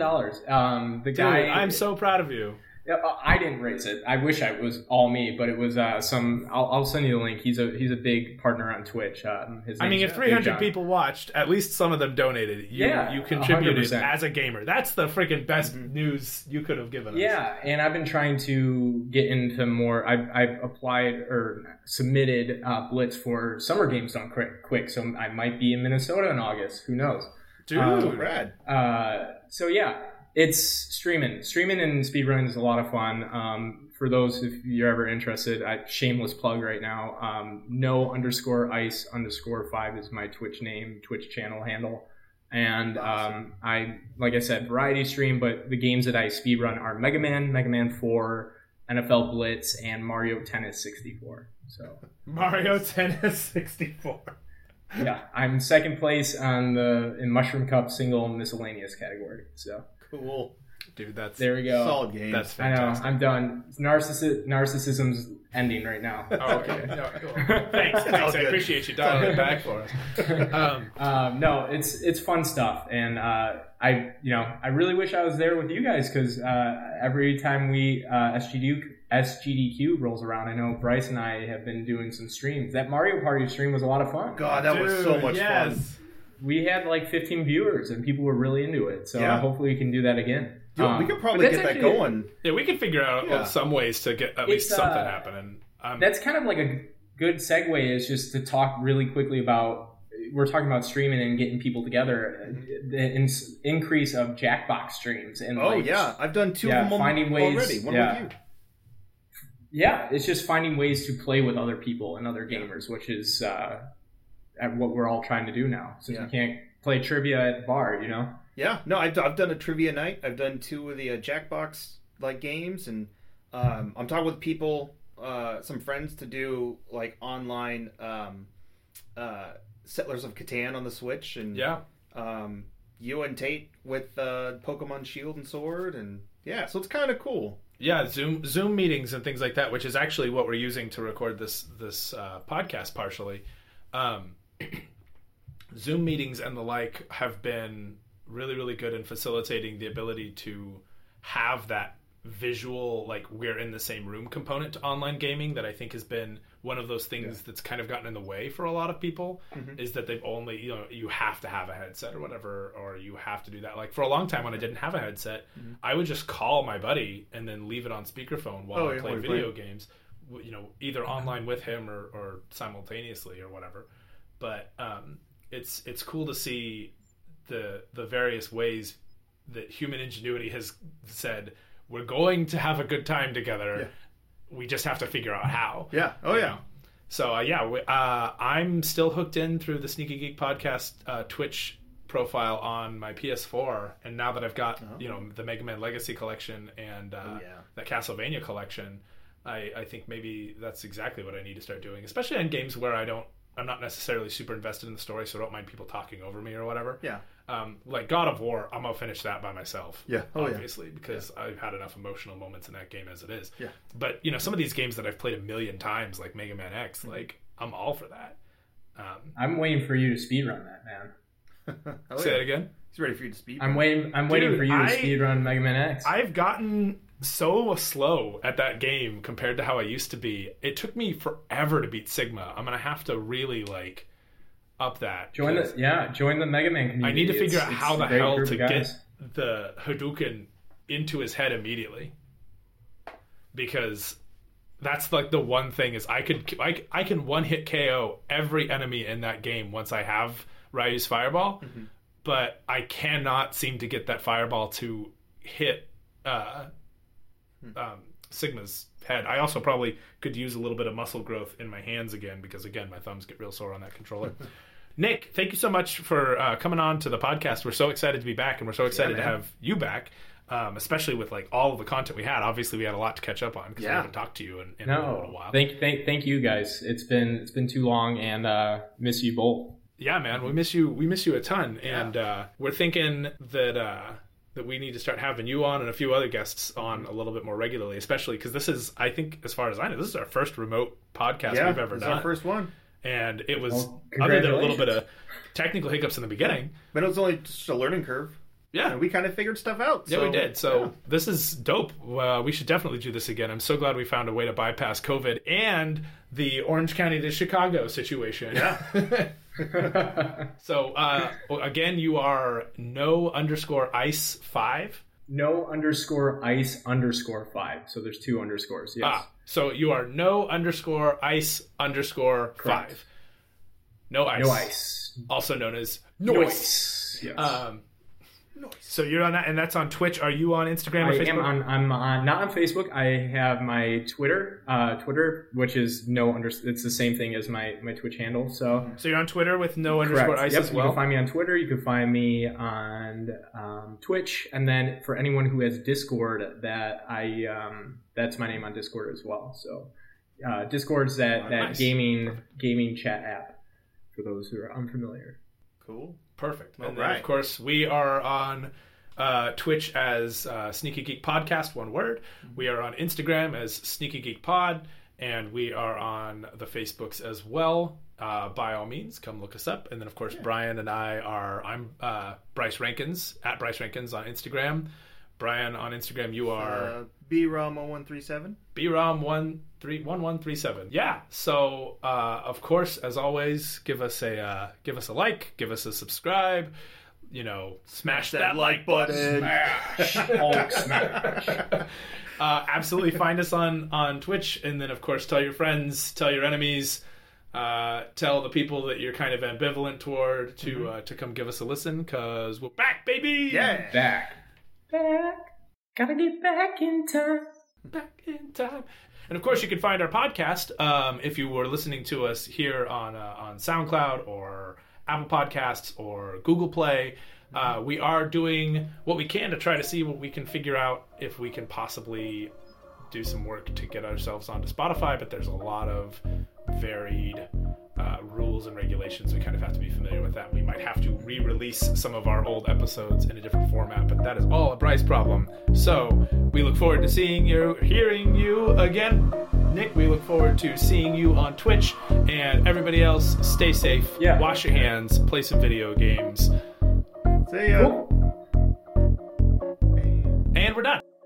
$8,000. The guy, dude, I'm so proud of you. I didn't raise it. I wish it was all me, but it was some. I'll send you the link. He's a big partner on Twitch. If 300 people watched, at least some of them donated. You contributed 100%. As a gamer. That's the freaking best news you could have given us. Yeah, and I've been trying to get into more. I've applied or submitted Blitz for Summer Games Done Quick, so I might be in Minnesota in August. Who knows? Dude, rad. So yeah. It's streaming and speedrunning is a lot of fun. For those if you're ever interested, shameless plug right now. No_ice_5 is my Twitch channel handle, and awesome. I like I said variety stream. But the games that I speedrun are Mega Man 4, NFL Blitz, and Mario Tennis 64. So Mario Tennis 64. Yeah, I'm second place in Mushroom Cup single miscellaneous category. So. Cool. Dude, there we go. Solid game. That's fantastic. I know. I'm done. Narcissism's ending right now. Oh, okay. No, cool. Thanks. I appreciate you dialing it back for us. No, it's fun stuff, and I really wish I was there with you guys because every time we SGDQ rolls around, I know Bryce and I have been doing some streams. That Mario Party stream was a lot of fun. God, that was so much fun. We had 15 viewers and people were really into it. So hopefully we can do that again. We could probably get that going. Yeah, we could figure out some ways to get at least something happening. That's kind of a good segue is just to talk really quickly about, we're talking about streaming and getting people together, the increase of Jackbox streams. And I've done 2 of them finding ways, already. One with you. Yeah, it's just finding ways to play with other people and other gamers, which is... what we're all trying to do now, since we can't play trivia at the bar, Yeah, no, I've done a trivia night. I've done 2 of the Jackbox games, and I'm talking with people, some friends to do online Settlers of Catan on the Switch, and you and Tate with Pokemon Shield and Sword, and so it's kind of cool. Yeah, Zoom meetings and things like that, which is actually what we're using to record this podcast partially. Zoom meetings and the have been really, really good in facilitating the ability to have that visual, like we're in the same room component to online gaming that I think has been one of those things that's kind of gotten in the way for a lot of people, is that they've only, you have to have a headset or whatever, or you have to do that. Like for a long time when I didn't have a headset, I would just call my buddy and then leave it on speakerphone while I played video games, either online with him or simultaneously or whatever. But it's cool to see the various ways that human ingenuity has said, we're going to have a good time together. We just have to figure out how. Yeah. Oh, yeah. So, I'm still hooked in through the Sneaky Geek Podcast Twitch profile on my PS4. And now that I've got, the Mega Man Legacy Collection and that Castlevania collection, I think maybe that's exactly what I need to start doing, especially on games where I'm not necessarily super invested in the story, so I don't mind people talking over me or whatever. Yeah. Like God of War, I'm going to finish that by myself. Yeah. Obviously, because I've had enough emotional moments in that game as it is. Yeah. But, some of these games that I've played a million times, like Mega Man X, like, I'm all for that. I'm waiting for you to speedrun that, man. Say that again? He's ready for you to speedrun. I'm waiting for you to speedrun Mega Man X. I've gotten so slow at that game compared to how I used to be. It took me forever to beat Sigma. I'm going to have to really, up that. Join the Mega Man community. I need to figure out how the hell to get the Hadouken into his head immediately, because that's like the one thing is I can one hit KO every enemy in that game once I have Ryu's fireball, but I cannot seem to get that fireball to hit Sigma's head. I also probably could use a little bit of muscle growth in my hands again, because again my thumbs get real sore on that controller. Nick, thank you so much for coming on to the podcast. We're so excited to be back, and we're so excited to have you back, especially with all of the content we had. Obviously, we had a lot to catch up on because I haven't talked to you in a little while. Thank you guys. It's been too long, and miss you both. Yeah, man, we miss you. We miss you a ton, and we're thinking that we need to start having you on and a few other guests on a little bit more regularly, especially because this is, I think, as far as I know, this is our first remote podcast we've ever done. Our first one. And it was, other than a little bit of technical hiccups in the beginning, but it was only just a learning curve. Yeah. And we kind of figured stuff out. Yeah, we did. So this is dope. We should definitely do this again. I'm so glad we found a way to bypass COVID and the Orange County to Chicago situation. Yeah. So, again, you are no_ice5. No_ice_5. So there's 2 underscores. Yes. So you are no_ice_5. No ice. No ice. Also known as Noise. Yes. So you're on that, and that's on Twitch. Are you on Instagram or Facebook? I'm not on Facebook. I have my Twitter, which is it's the same thing as my Twitch handle. So you're on Twitter with no_ice as well? You can find me on Twitter. You can find me on Twitch, and then for anyone who has Discord, that's my name on Discord as well. So Discord's that nice. gaming chat app for those who are unfamiliar. Cool. Perfect. And then, of course, we are on Twitch as Sneaky Geek Podcast, one word. We are on Instagram as Sneaky Geek Pod, and we are on the Facebooks as well. By all means, come look us up. And then, of course, Brian and I'm Bryce Rankins, at Bryce Rankins on Instagram. Brian, on Instagram, you are... BROM1137. BROM1137. Yeah. So, of course, as always, give us a like, give us a subscribe. Smash that like button. Smash. Hulk smash. Absolutely, find us on Twitch, and then of course tell your friends, tell your enemies, tell the people that you're kind of ambivalent toward to come give us a listen, because we're back, baby. Yeah, back. Gotta get back in time. Back in time. And of course, you can find our podcast if you were listening to us here on SoundCloud or Apple Podcasts or Google Play. We are doing what we can to try to see what we can figure out if we can possibly do some work to get ourselves onto Spotify, but there's a lot of varied rules and regulations. We kind of have to be familiar with that. We might have to re-release some of our old episodes in a different format, but that is all a Bryce problem. So we look forward to seeing you, hearing you again. Nick, we look forward to seeing you on Twitch, and everybody else, stay safe, wash your hands, play some video games. See ya. And we're done.